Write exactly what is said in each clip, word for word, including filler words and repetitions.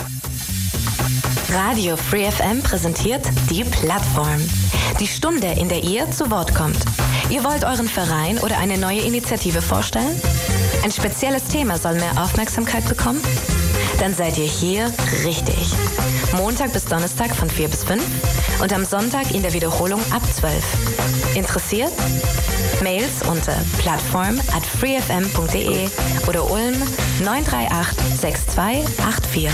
Radio Free F M präsentiert die Plattform. Die Stunde, in der ihr zu Wort kommt. Ihr wollt euren Verein oder eine neue Initiative vorstellen? Ein spezielles Thema soll mehr Aufmerksamkeit bekommen? Dann seid ihr hier richtig. Montag bis Donnerstag von vier bis fünf und am Sonntag in der Wiederholung ab zwölf. Interessiert? Mails unter plattform at freefm punkt de oder Ulm neun drei acht sechs zwei acht vier.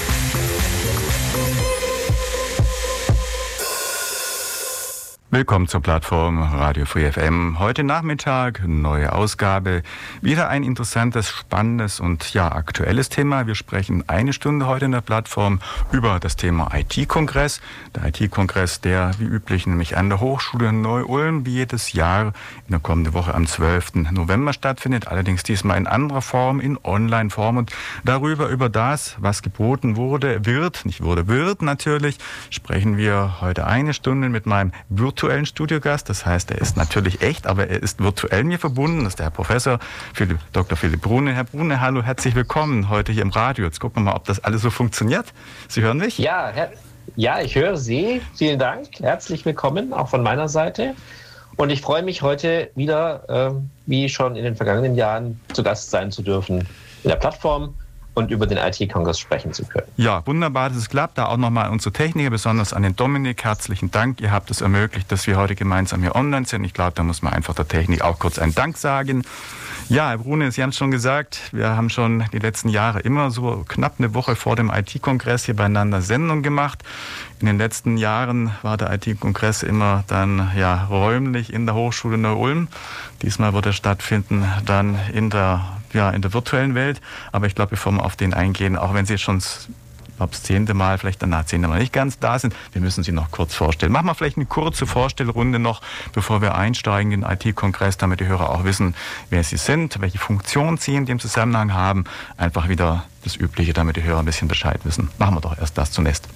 Willkommen zur Plattform Radio Free F M. Heute Nachmittag, neue Ausgabe. Wieder ein interessantes, spannendes und ja, aktuelles Thema. Wir sprechen eine Stunde heute in der Plattform über das Thema I T-Kongress. Der I T-Kongress, der wie üblich nämlich an der Hochschule Neu-Ulm wie jedes Jahr in der kommenden Woche am zwölften November stattfindet. Allerdings diesmal in anderer Form, in Online-Form. Und darüber, über das, was geboten wurde, wird, nicht wurde, wird natürlich, sprechen wir heute eine Stunde mit meinem virtuellen Studiogast. Das heißt, er ist natürlich echt, aber er ist virtuell mir verbunden. Das ist der Herr Professor Philipp, Doktor Philipp Brune. Herr Brune, hallo, herzlich willkommen heute hier im Radio. Jetzt gucken wir mal, ob das alles so funktioniert. Sie hören mich? Ja, Herr, ja, ich höre Sie. Vielen Dank. Herzlich willkommen, auch von meiner Seite. Und ich freue mich heute wieder, äh, wie schon in den vergangenen Jahren, zu Gast sein zu dürfen in der Plattform und über den I T-Kongress sprechen zu können. Ja, wunderbar, dass es klappt. Da auch nochmal unsere Techniker, besonders an den Dominik, herzlichen Dank. Ihr habt es ermöglicht, dass wir heute gemeinsam hier online sind. Ich glaube, da muss man einfach der Technik auch kurz einen Dank sagen. Ja, Herr Brune, Sie haben es schon gesagt, wir haben schon die letzten Jahre immer so knapp eine Woche vor dem I T-Kongress hier beieinander Sendung gemacht. In den letzten Jahren war der I T-Kongress immer dann ja räumlich in der Hochschule Neu-Ulm. Diesmal wird er stattfinden dann in der ja, in der virtuellen Welt. Aber ich glaube, bevor wir auf den eingehen, auch wenn Sie schon ich glaube, das zehnte Mal, vielleicht danach zehnte Mal nicht ganz da sind, wir müssen Sie noch kurz vorstellen. Machen wir vielleicht eine kurze Vorstellrunde noch, bevor wir einsteigen in den I T-Kongress, damit die Hörer auch wissen, wer Sie sind, welche Funktion Sie in dem Zusammenhang haben. Einfach wieder das Übliche, damit die Hörer ein bisschen Bescheid wissen. Machen wir doch erst das zunächst.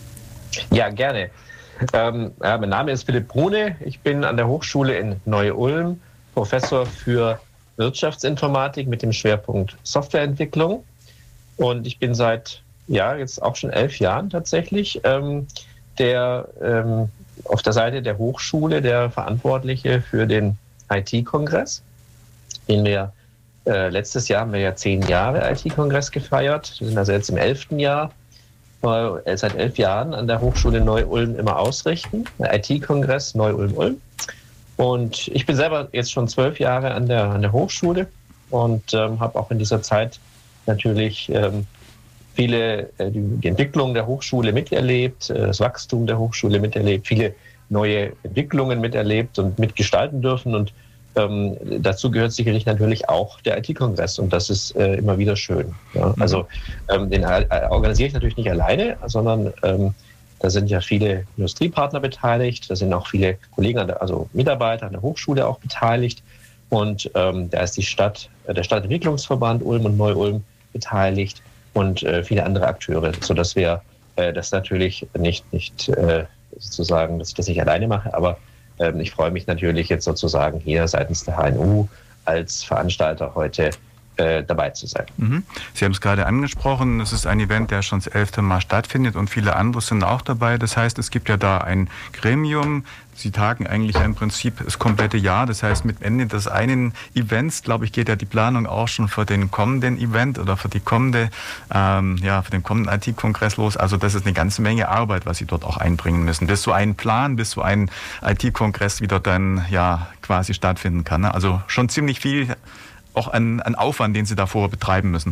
Ja, gerne. Ähm, ja, mein Name ist Philipp Brune. Ich bin an der Hochschule in Neu-Ulm Professor für Wirtschaftsinformatik mit dem Schwerpunkt Softwareentwicklung. Und ich bin seit, ja, jetzt auch schon elf Jahren tatsächlich ähm, der ähm, auf der Seite der Hochschule der Verantwortliche für den I T-Kongress. Den wir, äh, letztes Jahr haben wir ja zehn Jahre I T-Kongress gefeiert. Wir sind also jetzt im elften Jahr, äh, seit elf Jahren an der Hochschule Neu-Ulm immer ausrichten. Der I T-Kongress Neu-Ulm-Ulm. Und ich bin selber jetzt schon zwölf Jahre an der, an der Hochschule und ähm, habe auch in dieser Zeit natürlich ähm, viele, äh, die, die Entwicklung der Hochschule miterlebt, äh, das Wachstum der Hochschule miterlebt, viele neue Entwicklungen miterlebt und mitgestalten dürfen. Und ähm, dazu gehört sicherlich natürlich auch der I T-Kongress und das ist äh, immer wieder schön. Ja? Mhm. Also ähm, den äh, organisiere ich natürlich nicht alleine, sondern ähm, da sind ja viele Industriepartner beteiligt, da sind auch viele Kollegen, an der, also Mitarbeiter an der Hochschule auch beteiligt. Und ähm, da ist die Stadt, der Stadtentwicklungsverband Ulm und Neu-Ulm beteiligt und äh, viele andere Akteure, sodass wir äh, das natürlich nicht, nicht äh, sozusagen, dass ich das nicht alleine mache, aber äh, ich freue mich natürlich jetzt sozusagen hier seitens der H N U als Veranstalter heute dabei zu sein. Mhm. Sie haben es gerade angesprochen, es ist ein Event, der schon das elfte Mal stattfindet und viele andere sind auch dabei. Das heißt, es gibt ja da ein Gremium. Sie tagen eigentlich im Prinzip das komplette Jahr. Das heißt, mit Ende des einen Events, glaube ich, geht ja die Planung auch schon für den kommenden Event oder für die kommende, ähm, ja, für den kommenden I T-Kongress los. Also das ist eine ganze Menge Arbeit, was Sie dort auch einbringen müssen. Bis so ein Plan, bis so ein I T-Kongress wieder dann ja quasi stattfinden kann. Ne? Also schon ziemlich viel auch an, an Aufwand, den Sie davor betreiben müssen.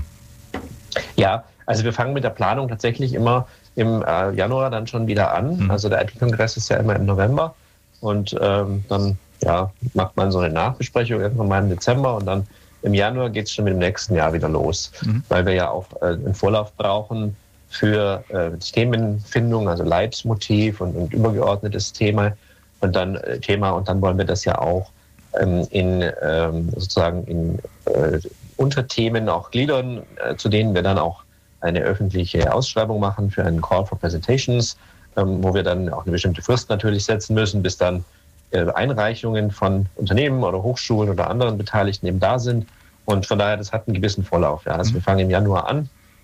Ja, also wir fangen mit der Planung tatsächlich immer im äh, Januar dann schon wieder an. Mhm. Also der I T-Kongress ist ja immer im November und ähm, dann ja, macht man so eine Nachbesprechung irgendwann mal im Dezember und dann im Januar geht es schon mit dem nächsten Jahr wieder los, mhm. weil wir ja auch äh, einen Vorlauf brauchen für äh, Themenfindung, also Leitmotiv und, und übergeordnetes Thema und dann äh, Thema und dann wollen wir das ja auch in ähm, sozusagen in äh, Unterthemen auch gliedern, äh, zu denen wir dann auch eine öffentliche Ausschreibung machen für einen Call for Presentations, ähm, wo wir dann auch eine bestimmte Frist natürlich setzen müssen, bis dann äh, Einreichungen von Unternehmen oder Hochschulen oder anderen Beteiligten eben da sind. Und von daher, das hat einen gewissen Vorlauf. Ja. Also wir fangen im Januar an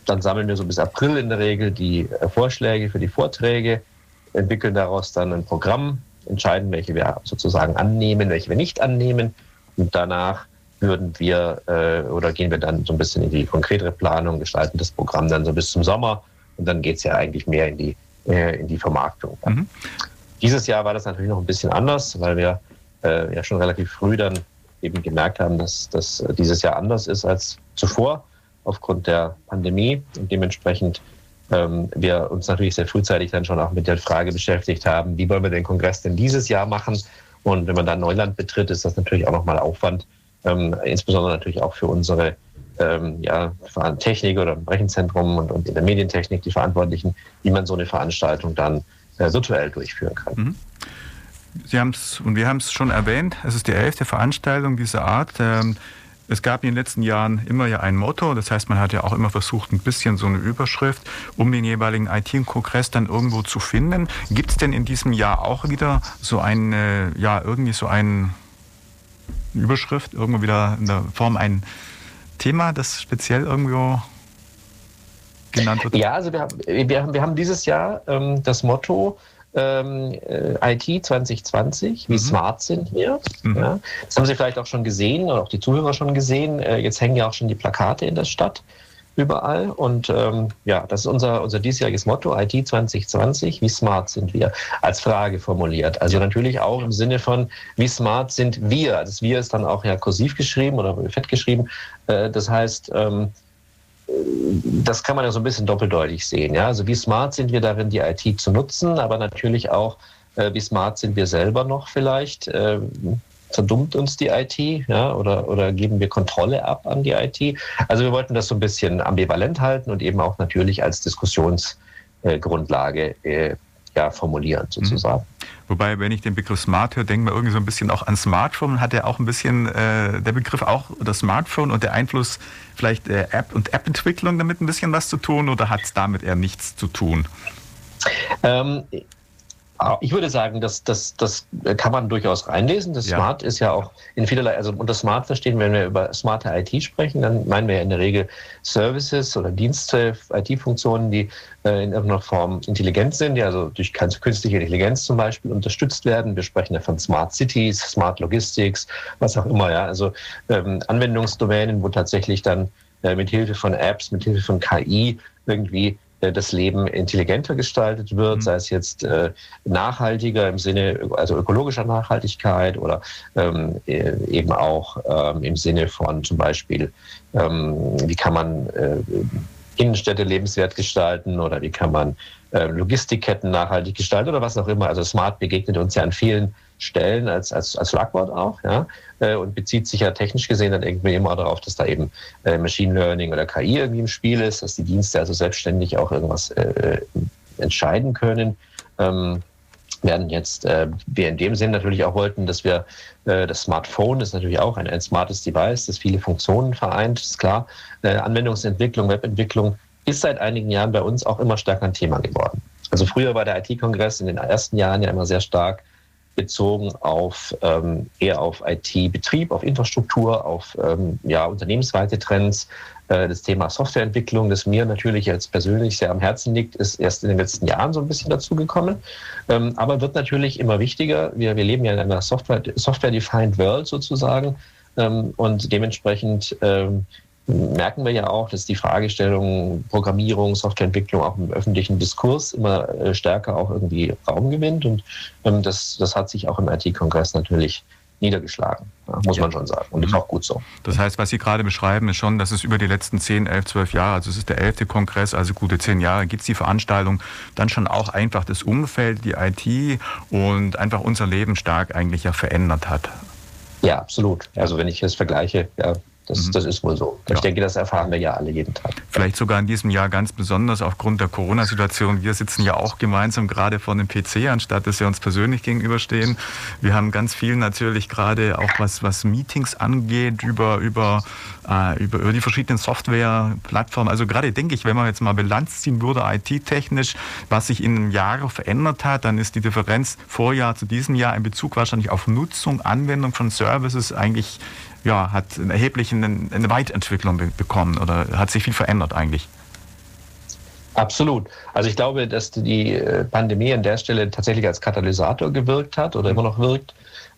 dann sammeln wir so bis April in der Regel die äh, Vorschläge für die Vorträge, entwickeln daraus dann ein Programm, entscheiden, welche wir sozusagen annehmen, welche wir nicht annehmen. Und danach würden wir äh, oder gehen wir dann so ein bisschen in die konkretere Planung, gestalten das Programm dann so bis zum Sommer. Und dann geht es ja eigentlich mehr in die, äh, in die Vermarktung. Mhm. Dieses Jahr war das natürlich noch ein bisschen anders, weil wir äh, ja schon relativ früh dann eben gemerkt haben, dass das dieses Jahr anders ist als zuvor aufgrund der Pandemie. Und dementsprechend ähm, wir uns natürlich sehr frühzeitig dann schon auch mit der Frage beschäftigt haben, wie wollen wir den Kongress denn dieses Jahr machen? Und wenn man dann Neuland betritt, ist das natürlich auch nochmal Aufwand, ähm, insbesondere natürlich auch für unsere ähm, ja, Technik oder im Rechenzentrum und, und in der Medientechnik, die Verantwortlichen, wie man so eine Veranstaltung dann äh, virtuell durchführen kann. Mhm. Sie haben es, und wir haben es schon erwähnt, es ist die elfte Veranstaltung dieser Art. Ähm, Es gab in den letzten Jahren immer ja ein Motto, das heißt, man hat ja auch immer versucht, ein bisschen so eine Überschrift, um den jeweiligen I T-Kongress dann irgendwo zu finden. Gibt es denn in diesem Jahr auch wieder so eine, ja, irgendwie so eine Überschrift, irgendwo wieder in der Form ein Thema, das speziell irgendwo genannt wird? Ja, also wir haben, wir haben, wir haben dieses Jahr ähm, das Motto, Ähm, äh, I T zwanzig zwanzig, wie mhm. smart sind wir? Mhm. Ja, das haben Sie vielleicht auch schon gesehen oder auch die Zuhörer schon gesehen. Äh, jetzt hängen ja auch schon die Plakate in der Stadt überall. Und ähm, ja, das ist unser, unser diesjähriges Motto, I T zwanzig zwanzig, wie smart sind wir? Als Frage formuliert. Also natürlich auch im Sinne von, wie smart sind wir? Das Wir ist dann auch ja kursiv geschrieben oder fett geschrieben. Äh, das heißt, ähm, das kann man ja so ein bisschen doppeldeutig sehen. Ja? Also wie smart sind wir darin, die I T zu nutzen, aber natürlich auch, äh, wie smart sind wir selber noch vielleicht. Äh, verdummt uns die I T, ja? oder, oder geben wir Kontrolle ab an die I T? Also wir wollten das so ein bisschen ambivalent halten und eben auch natürlich als Diskussionsgrundlage äh, ja, formulieren sozusagen. Mhm. Wobei, wenn ich den Begriff Smart höre, denken wir irgendwie so ein bisschen auch an Smartphone. Hat ja auch ein bisschen äh, der Begriff auch das Smartphone und der Einfluss vielleicht äh, App und App-Entwicklung damit ein bisschen was zu tun oder hat es damit eher nichts zu tun? Ähm, ich würde sagen, das, das, das kann man durchaus reinlesen. Das ja. Smart ist ja auch in vielerlei, also unter Smart verstehen, wenn wir über smarte I T sprechen, dann meinen wir ja in der Regel Services oder Dienste, I T-Funktionen, die äh, in irgendeiner Form intelligent sind, die also durch künstliche Intelligenz zum Beispiel unterstützt werden. Wir sprechen ja von Smart Cities, Smart Logistics, was auch immer. Ja, also ähm, Anwendungsdomänen, wo tatsächlich dann äh, mit Hilfe von Apps, mit Hilfe von K I irgendwie das Leben intelligenter gestaltet wird, mhm. sei es jetzt äh, nachhaltiger im Sinne, also ökologischer Nachhaltigkeit oder ähm, eben auch ähm, im Sinne von zum Beispiel, ähm, wie kann man äh, Innenstädte lebenswert gestalten oder wie kann man äh, Logistikketten nachhaltig gestalten oder was auch immer. Also Smart begegnet uns ja an vielen Stellen als, als, als Schlagwort auch, ja, und bezieht sich ja technisch gesehen dann irgendwie immer darauf, dass da eben äh, Machine Learning oder K I irgendwie im Spiel ist, dass die Dienste also selbstständig auch irgendwas äh, entscheiden können. Ähm, werden jetzt, äh, wir in dem Sinn natürlich auch wollten, dass wir äh, das Smartphone ist natürlich auch ein, ein smartes Device, das viele Funktionen vereint, ist klar. Äh, Anwendungsentwicklung, Webentwicklung ist seit einigen Jahren bei uns auch immer stärker ein Thema geworden. Also früher war der I T-Kongress in den ersten Jahren ja immer sehr stark bezogen auf ähm, eher auf I T-Betrieb, auf Infrastruktur, auf ähm, ja, unternehmensweite Trends. Äh, das Thema Softwareentwicklung, das mir natürlich jetzt persönlich sehr am Herzen liegt, ist erst in den letzten Jahren so ein bisschen dazugekommen, ähm, aber wird natürlich immer wichtiger. Wir, wir leben ja in einer Software, Software-Defined World sozusagen ähm, und dementsprechend ähm, merken wir ja auch, dass die Fragestellung Programmierung, Softwareentwicklung auch im öffentlichen Diskurs immer stärker auch irgendwie Raum gewinnt. Und ähm, das, das hat sich auch im I T-Kongress natürlich niedergeschlagen, ja, muss ja. man schon sagen. Und das ist auch gut so. Das heißt, was Sie gerade beschreiben, ist schon, dass es über die letzten zehn, elf, zwölf Jahre, also es ist der elfte Kongress, also gute zehn Jahre, gibt es die Veranstaltung, dann schon auch einfach das Umfeld, die I T und einfach unser Leben stark eigentlich ja verändert hat. Ja, absolut. Also wenn ich es vergleiche, ja, Das, das ist wohl so. Ich ja. denke, das erfahren wir ja alle jeden Tag. Vielleicht sogar in diesem Jahr ganz besonders aufgrund der Corona-Situation. Wir sitzen ja auch gemeinsam gerade vor einem P C, anstatt dass wir uns persönlich gegenüberstehen. Wir haben ganz viel natürlich gerade auch was, was Meetings angeht, über, über, äh, über, über die verschiedenen Software-Plattformen. Also gerade denke ich, wenn man jetzt mal Bilanz ziehen würde, I T-technisch, was sich in einem Jahr verändert hat, dann ist die Differenz Vorjahr zu diesem Jahr in Bezug wahrscheinlich auf Nutzung, Anwendung von Services eigentlich ja, hat eine erhebliche eine Weiterentwicklung bekommen oder hat sich viel verändert eigentlich? Absolut. Also ich glaube, dass die Pandemie an der Stelle tatsächlich als Katalysator gewirkt hat oder immer noch wirkt,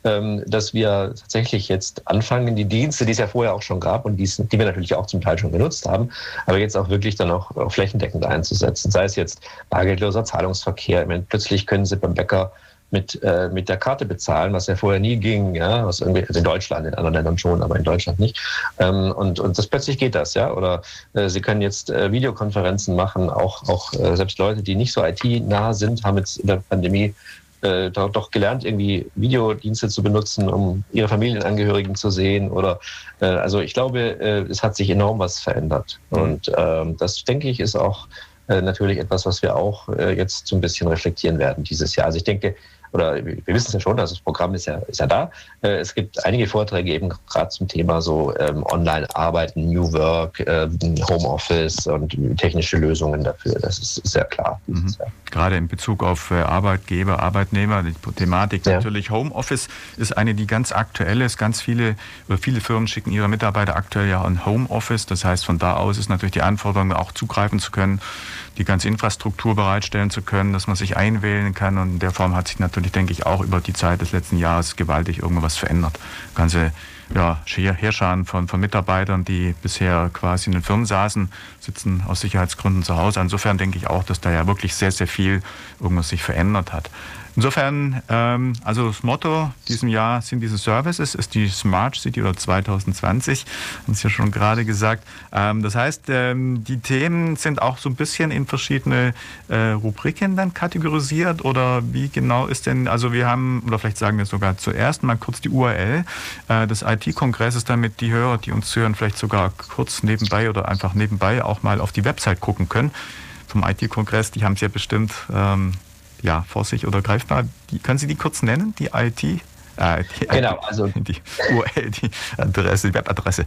dass wir tatsächlich jetzt anfangen, die Dienste, die es ja vorher auch schon gab und die, die wir natürlich auch zum Teil schon genutzt haben, aber jetzt auch wirklich dann auch, auch flächendeckend einzusetzen. Sei es jetzt bargeldloser Zahlungsverkehr. Ich meine, plötzlich können Sie beim Bäcker mit, äh, mit der Karte bezahlen, was ja vorher nie ging, ja, was irgendwie, also in Deutschland, in anderen Ländern schon, aber in Deutschland nicht. Ähm, und, und das plötzlich geht das, ja. Oder äh, Sie können jetzt äh, Videokonferenzen machen, auch, auch äh, selbst Leute, die nicht so I T-nah sind, haben jetzt in der Pandemie Äh, doch, doch gelernt, irgendwie Videodienste zu benutzen, um ihre Familienangehörigen zu sehen. Oder äh, also ich glaube, äh, es hat sich enorm was verändert. Mhm. Und ähm, das, denke ich, ist auch äh, natürlich etwas, was wir auch äh, jetzt so ein bisschen reflektieren werden dieses Jahr. Also ich denke, oder wir wissen es ja schon, also das Programm ist ja, ist ja da. Äh, es gibt einige Vorträge eben gerade zum Thema so ähm, Online-Arbeiten, New Work, äh, Homeoffice und technische Lösungen dafür. Das ist sehr klar. Mhm. Gerade in Bezug auf äh, Arbeitgeber, Arbeitnehmer, die Thematik ja. natürlich Homeoffice ist eine, die ganz aktuell ist. Ganz viele oder viele Firmen schicken ihre Mitarbeiter aktuell ja an Homeoffice. Das heißt, von da aus ist natürlich die Anforderung, auch zugreifen zu können, die ganze Infrastruktur bereitstellen zu können, dass man sich einwählen kann. Und in der Form hat sich natürlich, denke ich, auch über die Zeit des letzten Jahres gewaltig irgendwas verändert. Ganze ja, Heerscharen von, von Mitarbeitern, die bisher quasi in den Firmen saßen, sitzen aus Sicherheitsgründen zu Hause. Insofern denke ich auch, dass da ja wirklich sehr, sehr viel irgendwas sich verändert hat. Insofern, ähm, also das Motto diesem Jahr sind diese Services, ist die Smart City oder zwanzig zwanzig, haben Sie ja schon gerade gesagt. Ähm, das heißt, ähm, die Themen sind auch so ein bisschen in verschiedene äh, Rubriken dann kategorisiert oder wie genau ist denn, also wir haben, oder vielleicht sagen wir sogar zuerst mal kurz die U R L äh, des I T-Kongresses, damit die Hörer, die uns hören, vielleicht sogar kurz nebenbei oder einfach nebenbei auch mal auf die Website gucken können vom I T-Kongress. Die haben Sie ja bestimmt ähm, ja, vor sich oder greifbar. Die, können Sie die kurz nennen, die I T? Äh, die genau, I T, also die U R L, die Adresse, die Webadresse.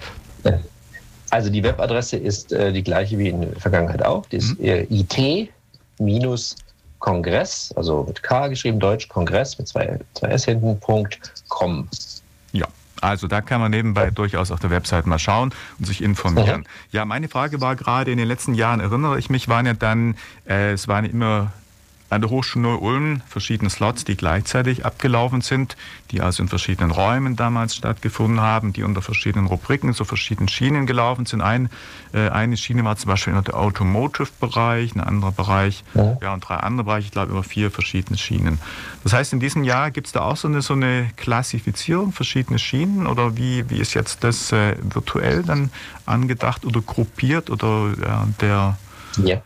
Also die Webadresse ist äh, die gleiche wie in der Vergangenheit auch. Die ist äh, I T-Kongress, also mit K geschrieben, Deutsch, Kongress mit zwei, zwei S hinten, Punkt, com. Ja. Also da kann man nebenbei durchaus auf der Website mal schauen und sich informieren. Mhm. Ja, meine Frage war gerade, in den letzten Jahren erinnere ich mich, waren ja dann, äh, es waren immer an der Hochschule Neu-Ulm verschiedene Slots, die gleichzeitig abgelaufen sind, die also in verschiedenen Räumen damals stattgefunden haben, die unter verschiedenen Rubriken, so verschiedenen Schienen gelaufen sind. Ein, äh, eine Schiene war zum Beispiel der Automotive-Bereich, ein anderer Bereich, ja. ja, und drei andere Bereiche, ich glaube über vier verschiedene Schienen. Das heißt, in diesem Jahr gibt es da auch so eine, so eine Klassifizierung, verschiedene Schienen, oder wie, wie ist jetzt das äh, virtuell dann angedacht oder gruppiert oder ja, der... Ja.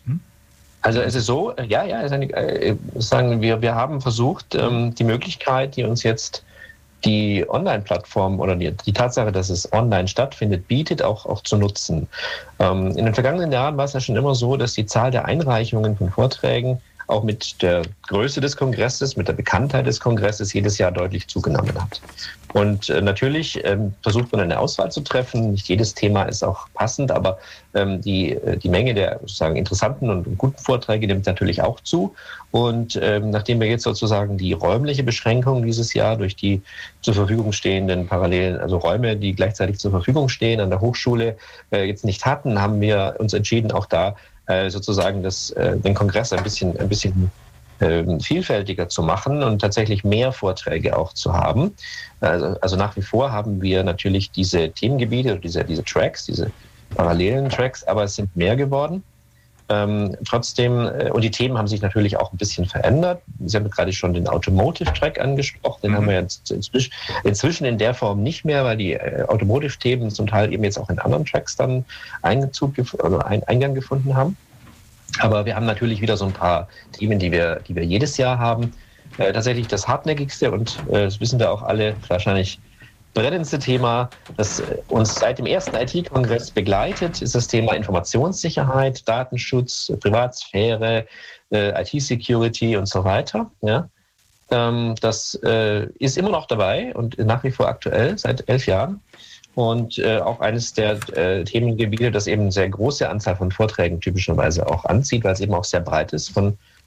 Also es ist so, ja, ja, es ist eine, äh, sagen wir, wir haben versucht, ähm, die Möglichkeit, die uns jetzt die Online-Plattform oder die, die Tatsache, dass es online stattfindet, bietet, auch, auch zu nutzen. Ähm, in den vergangenen Jahren war es ja schon immer so, dass die Zahl der Einreichungen von Vorträgen auch mit der Größe des Kongresses, mit der Bekanntheit des Kongresses jedes Jahr deutlich zugenommen hat. Und äh, natürlich ähm, versucht man eine Auswahl zu treffen. Nicht jedes Thema ist auch passend, aber ähm, die, die Menge der sozusagen interessanten und guten Vorträge nimmt natürlich auch zu. Und ähm, nachdem wir jetzt sozusagen die räumliche Beschränkung dieses Jahr durch die zur Verfügung stehenden parallelen, also Räume, die gleichzeitig zur Verfügung stehen an der Hochschule, äh, jetzt nicht hatten, haben wir uns entschieden, auch da sozusagen das, den Kongress ein bisschen, ein bisschen äh, vielfältiger zu machen und tatsächlich mehr Vorträge auch zu haben. Also, also nach wie vor haben wir natürlich diese Themengebiete, diese, diese Tracks, diese parallelen Tracks, aber es sind mehr geworden. Ähm, trotzdem, äh, und die Themen haben sich natürlich auch ein bisschen verändert. Sie haben gerade schon den Automotive-Track angesprochen, den mhm. haben wir jetzt inzwischen, inzwischen in der Form nicht mehr, weil die äh, Automotive-Themen zum Teil eben jetzt auch in anderen Tracks dann Einzug, also ein, Eingang gefunden haben. Aber wir haben natürlich wieder so ein paar Themen, die wir, die wir jedes Jahr haben. Äh, tatsächlich das hartnäckigste, und äh, das wissen wir auch alle, wahrscheinlich brennendste Thema, das uns seit dem ersten I T-Kongress begleitet, ist das Thema Informationssicherheit, Datenschutz, Privatsphäre, äh, I T-Security und so weiter. Ja. Ähm, das äh, ist immer noch dabei und nach wie vor aktuell, seit elf Jahren. Und äh, auch eines der äh, Themengebiete, das eben eine sehr große Anzahl von Vorträgen typischerweise auch anzieht, weil es eben auch sehr breit ist, von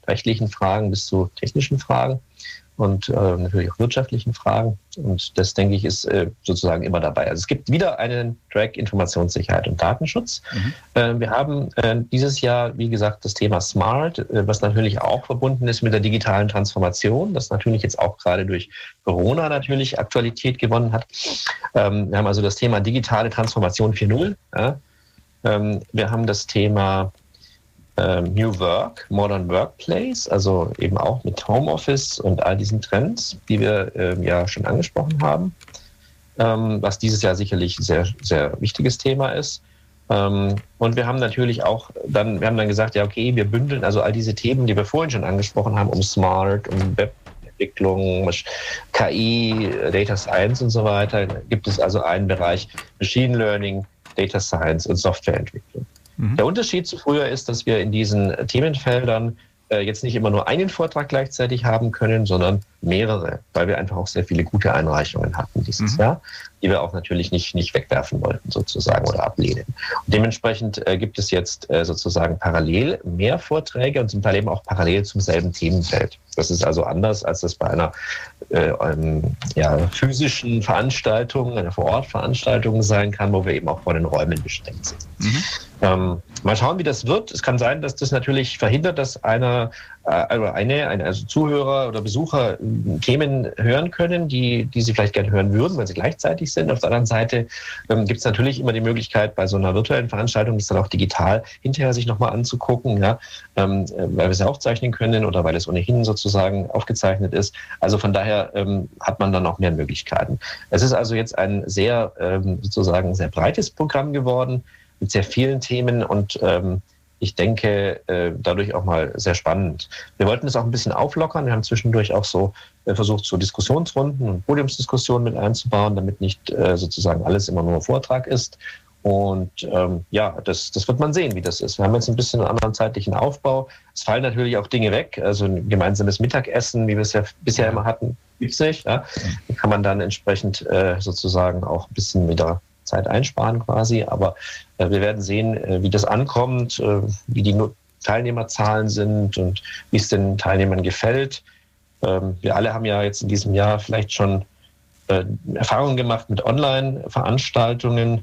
rechtlichen Fragen bis zu technischen Fragen und äh, natürlich auch wirtschaftlichen Fragen. Und das, denke ich, ist äh, sozusagen immer dabei. Also es gibt wieder einen Track Informationssicherheit und Datenschutz. Mhm. Äh, wir haben äh, dieses Jahr, wie gesagt, das Thema Smart, äh, was natürlich auch verbunden ist mit der digitalen Transformation, das natürlich jetzt auch gerade durch Corona natürlich Aktualität gewonnen hat. Ähm, wir haben also das Thema digitale Transformation vier Punkt null. Ja. Ähm, wir haben das Thema New Work, Modern Workplace, also eben auch mit Homeoffice und all diesen Trends, die wir äh, ja schon angesprochen haben, ähm, was dieses Jahr sicherlich ein sehr, sehr wichtiges Thema ist. Ähm, und wir haben natürlich auch dann, wir haben dann gesagt, ja okay, wir bündeln also all diese Themen, die wir vorhin schon angesprochen haben, um Smart, um Webentwicklung, K I, Data Science und so weiter, gibt es also einen Bereich Machine Learning, Data Science und Softwareentwicklung. Der Unterschied zu früher ist, dass wir in diesen Themenfeldern äh, jetzt nicht immer nur einen Vortrag gleichzeitig haben können, sondern mehrere, weil wir einfach auch sehr viele gute Einreichungen hatten dieses mhm. Jahr, die wir auch natürlich nicht, nicht wegwerfen wollten sozusagen oder ablehnen. Und dementsprechend äh, gibt es jetzt äh, sozusagen parallel mehr Vorträge und zum Teil eben auch parallel zum selben Themenfeld. Das ist also anders, als das bei einer äh, ähm, ja, physischen Veranstaltung, einer Vor-Ort-Veranstaltung sein kann, wo wir eben auch vor den Räumen bestimmt sind. Mhm. Ähm, mal schauen, wie das wird. Es kann sein, dass das natürlich verhindert, dass einer äh, oder eine, eine, also Zuhörer oder Besucher äh, Themen hören können, die, die sie vielleicht gerne hören würden, weil sie gleichzeitig sind. Auf der anderen Seite ähm, gibt es natürlich immer die Möglichkeit, bei so einer virtuellen Veranstaltung das dann auch digital hinterher sich nochmal anzugucken, ja, ähm, weil wir es ja aufzeichnen können oder weil es ohnehin sozusagen aufgezeichnet ist. Also von daher ähm, hat man dann auch mehr Möglichkeiten. Es ist also jetzt ein sehr ähm, sozusagen sehr breites Programm geworden, mit sehr vielen Themen und ähm, ich denke, äh, dadurch auch mal sehr spannend. Wir wollten es auch ein bisschen auflockern. Wir haben zwischendurch auch so äh, versucht, so Diskussionsrunden und Podiumsdiskussionen mit einzubauen, damit nicht äh, sozusagen alles immer nur Vortrag ist. Und ähm, ja, das, das wird man sehen, wie das ist. Wir haben jetzt ein bisschen einen anderen zeitlichen Aufbau. Es fallen natürlich auch Dinge weg. Also ein gemeinsames Mittagessen, wie wir es ja bisher immer hatten, gibt es nicht. Ja? Da kann man dann entsprechend äh, sozusagen auch ein bisschen wieder Zeit einsparen quasi, aber äh, wir werden sehen, äh, wie das ankommt, äh, wie die Teilnehmerzahlen sind und wie es den Teilnehmern gefällt. Ähm, wir alle haben ja jetzt in diesem Jahr vielleicht schon äh, Erfahrungen gemacht mit Online-Veranstaltungen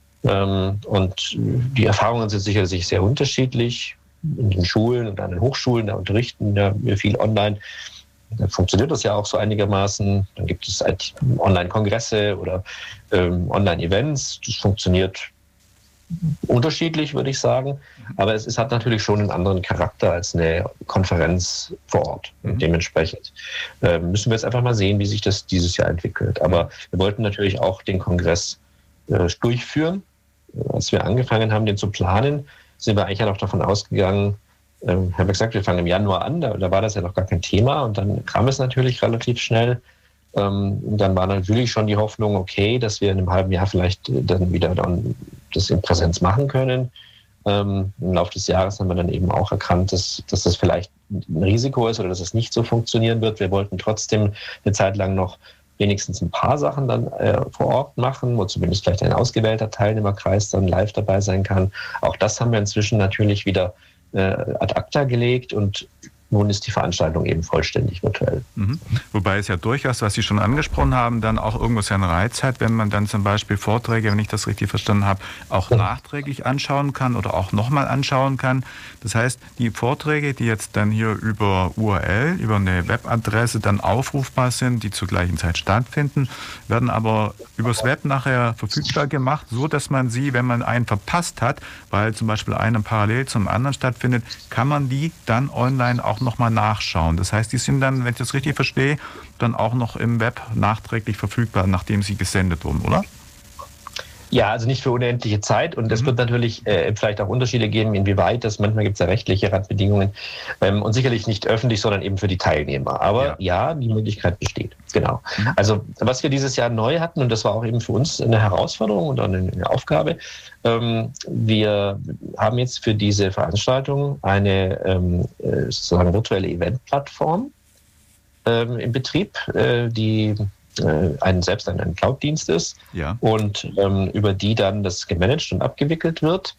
ähm, und die Erfahrungen sind sicherlich sehr unterschiedlich. In den Schulen und an den Hochschulen, da unterrichten ja wir viel online. Dann funktioniert das ja auch so einigermaßen. Dann gibt es halt Online-Kongresse oder ähm, Online-Events. Das funktioniert unterschiedlich, würde ich sagen. Aber es, es hat natürlich schon einen anderen Charakter als eine Konferenz vor Ort. Und dementsprechend äh, müssen wir jetzt einfach mal sehen, wie sich das dieses Jahr entwickelt. Aber wir wollten natürlich auch den Kongress äh, durchführen. Als wir angefangen haben, den zu planen, sind wir eigentlich ja noch davon ausgegangen, Ähm, haben wir gesagt, wir fangen im Januar an, da, da war das ja noch gar kein Thema und dann kam es natürlich relativ schnell. Ähm, und dann war natürlich schon die Hoffnung, okay, dass wir in einem halben Jahr vielleicht dann wieder dann das in Präsenz machen können. Ähm, im Laufe des Jahres haben wir dann eben auch erkannt, dass, dass das vielleicht ein Risiko ist oder dass es nicht so funktionieren wird. Wir wollten trotzdem eine Zeit lang noch wenigstens ein paar Sachen dann äh, vor Ort machen, wo zumindest vielleicht ein ausgewählter Teilnehmerkreis dann live dabei sein kann. Auch das haben wir inzwischen natürlich wieder ad acta gelegt und nun ist die Veranstaltung eben vollständig virtuell. Mhm. Wobei es ja durchaus, was Sie schon angesprochen haben, dann auch irgendwo seinen Reiz hat, wenn man dann zum Beispiel Vorträge, wenn ich das richtig verstanden habe, auch ja. nachträglich anschauen kann oder auch nochmal anschauen kann. Das heißt, die Vorträge, die jetzt dann hier über U R L, über eine Webadresse dann aufrufbar sind, die zur gleichen Zeit stattfinden, werden aber übers Web nachher verfügbar gemacht, so dass man sie, wenn man einen verpasst hat, weil zum Beispiel einer parallel zum anderen stattfindet, kann man die dann online auch nochmal nachschauen. Das heißt, die sind dann, wenn ich das richtig verstehe, dann auch noch im Web nachträglich verfügbar, nachdem sie gesendet wurden, oder? Ja, also nicht für unendliche Zeit und es mhm. wird natürlich äh, vielleicht auch Unterschiede geben, inwieweit das, manchmal gibt es ja rechtliche Randbedingungen ähm, und sicherlich nicht öffentlich, sondern eben für die Teilnehmer. Aber ja, ja die Möglichkeit besteht, genau. Mhm. Also was wir dieses Jahr neu hatten und das war auch eben für uns eine Herausforderung und eine, eine Aufgabe, ähm, wir haben jetzt für diese Veranstaltung eine ähm, sozusagen virtuelle Eventplattform ähm, im Betrieb, äh, die ein selbst ein, ein Cloud-Dienst ist ja. und ähm, über die dann das gemanagt und abgewickelt wird.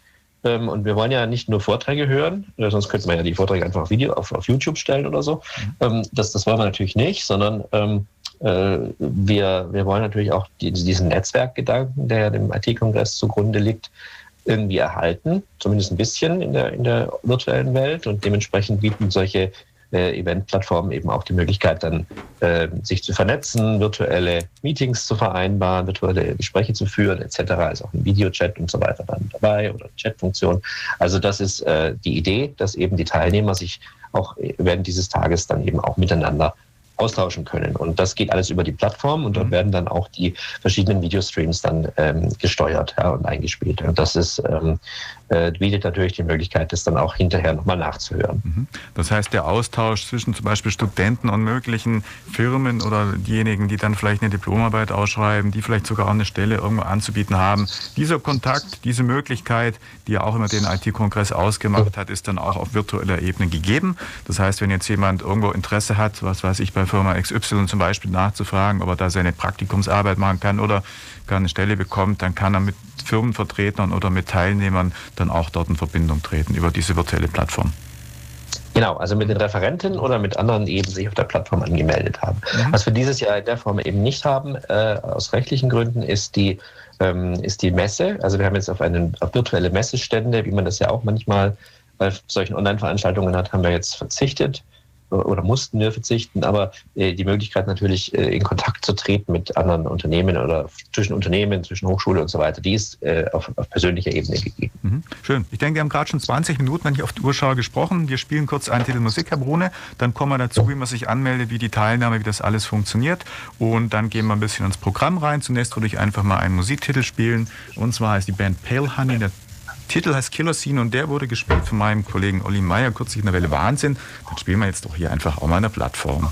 Ähm, und wir wollen ja nicht nur Vorträge hören, äh, sonst könnte man ja die Vorträge einfach auf Video auf, auf YouTube stellen oder so. Mhm. Ähm, das, das wollen wir natürlich nicht, sondern ähm, äh, wir, wir wollen natürlich auch die, diesen Netzwerkgedanken, der dem I T-Kongress zugrunde liegt, irgendwie erhalten, zumindest ein bisschen in der, in der virtuellen Welt. Und dementsprechend bieten solche äh, Event-Plattformen eben auch die Möglichkeit, dann äh, sich zu vernetzen, virtuelle Meetings zu vereinbaren, virtuelle Gespräche zu führen et cetera. Ist auch ein Videochat und so weiter dann dabei oder Chatfunktion. Also das ist äh, die Idee, dass eben die Teilnehmer sich auch während dieses Tages dann eben auch miteinander austauschen können. Und das geht alles über die Plattform und dort werden dann auch die verschiedenen Videostreams dann ähm, gesteuert, ja, und eingespielt. Und das ist, ähm, äh, bietet natürlich die Möglichkeit, das dann auch hinterher nochmal nachzuhören. Das heißt, der Austausch zwischen zum Beispiel Studenten und möglichen Firmen oder diejenigen, die dann vielleicht eine Diplomarbeit ausschreiben, die vielleicht sogar auch eine Stelle irgendwo anzubieten haben, dieser Kontakt, diese Möglichkeit, die ja auch immer den I T-Kongress ausgemacht hat, ist dann auch auf virtueller Ebene gegeben. Das heißt, wenn jetzt jemand irgendwo Interesse hat, was weiß ich, bei Firma X Y zum Beispiel nachzufragen, ob er da seine Praktikumsarbeit machen kann oder gar eine Stelle bekommt, dann kann er mit Firmenvertretern oder mit Teilnehmern dann auch dort in Verbindung treten über diese virtuelle Plattform. Genau, also mit den Referenten oder mit anderen, die eben sich auf der Plattform angemeldet haben. Mhm. Was wir dieses Jahr in der Form eben nicht haben, äh, aus rechtlichen Gründen, ist die, ähm, ist die Messe. Also wir haben jetzt auf, einen, auf virtuelle Messestände, wie man das ja auch manchmal bei solchen Online-Veranstaltungen hat, haben wir jetzt verzichtet. Oder mussten wir verzichten, aber äh, die Möglichkeit natürlich äh, in Kontakt zu treten mit anderen Unternehmen oder zwischen Unternehmen, zwischen Hochschule und so weiter, die ist äh, auf, auf persönlicher Ebene gegeben. Mhm. Schön. Ich denke, wir haben gerade schon zwanzig Minuten, wenn ich auf die Uhr schaue, gesprochen. Wir spielen kurz einen Titel Musik, Herr Brune, dann kommen wir dazu, wie man sich anmeldet, wie die Teilnahme, wie das alles funktioniert und dann gehen wir ein bisschen ins Programm rein. Zunächst würde ich einfach mal einen Musiktitel spielen und zwar heißt die Band Pale Honey, der Titel heißt Killer Scene und der wurde gespielt von meinem Kollegen Olli Meier, kürzlich in der Welle Wahnsinn. Dann spielen wir jetzt doch hier einfach auch mal eine Plattform.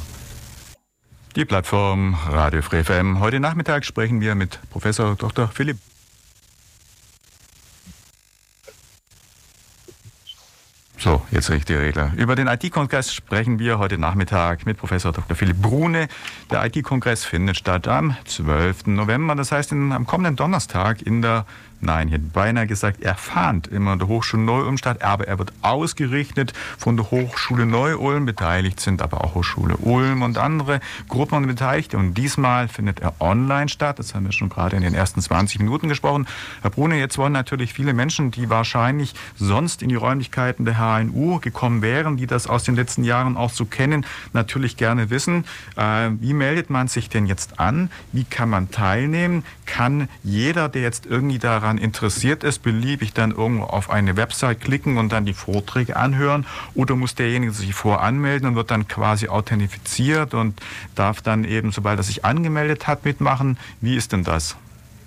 Die Plattform Radio Free F M. Heute Nachmittag sprechen wir mit Professor Doktor Philipp. So, jetzt richtig Regler. Über den I T-Kongress sprechen wir heute Nachmittag mit Professor Doktor Philipp Brune. Der I T-Kongress findet statt am zwölften November, das heißt in, am kommenden Donnerstag in der Nein, ich hätte beinahe gesagt, er fand immer an der Hochschule Neu-Ulm statt, aber er wird ausgerichtet von der Hochschule Neu-Ulm. Beteiligt sind aber auch Hochschule Ulm und andere Gruppen und Beteiligte. Und diesmal findet er online statt. Das haben wir schon gerade in den ersten zwanzig Minuten gesprochen. Herr Brune, jetzt wollen natürlich viele Menschen, die wahrscheinlich sonst in die Räumlichkeiten der H N U gekommen wären, die das aus den letzten Jahren auch so kennen, natürlich gerne wissen, äh, wie meldet man sich denn jetzt an? Wie kann man teilnehmen? Kann jeder, der jetzt irgendwie daran interessiert ist, beliebig dann irgendwo auf eine Website klicken und dann die Vorträge anhören? Oder muss derjenige sich voranmelden und wird dann quasi authentifiziert und darf dann eben, sobald er sich angemeldet hat, mitmachen? Wie ist denn das?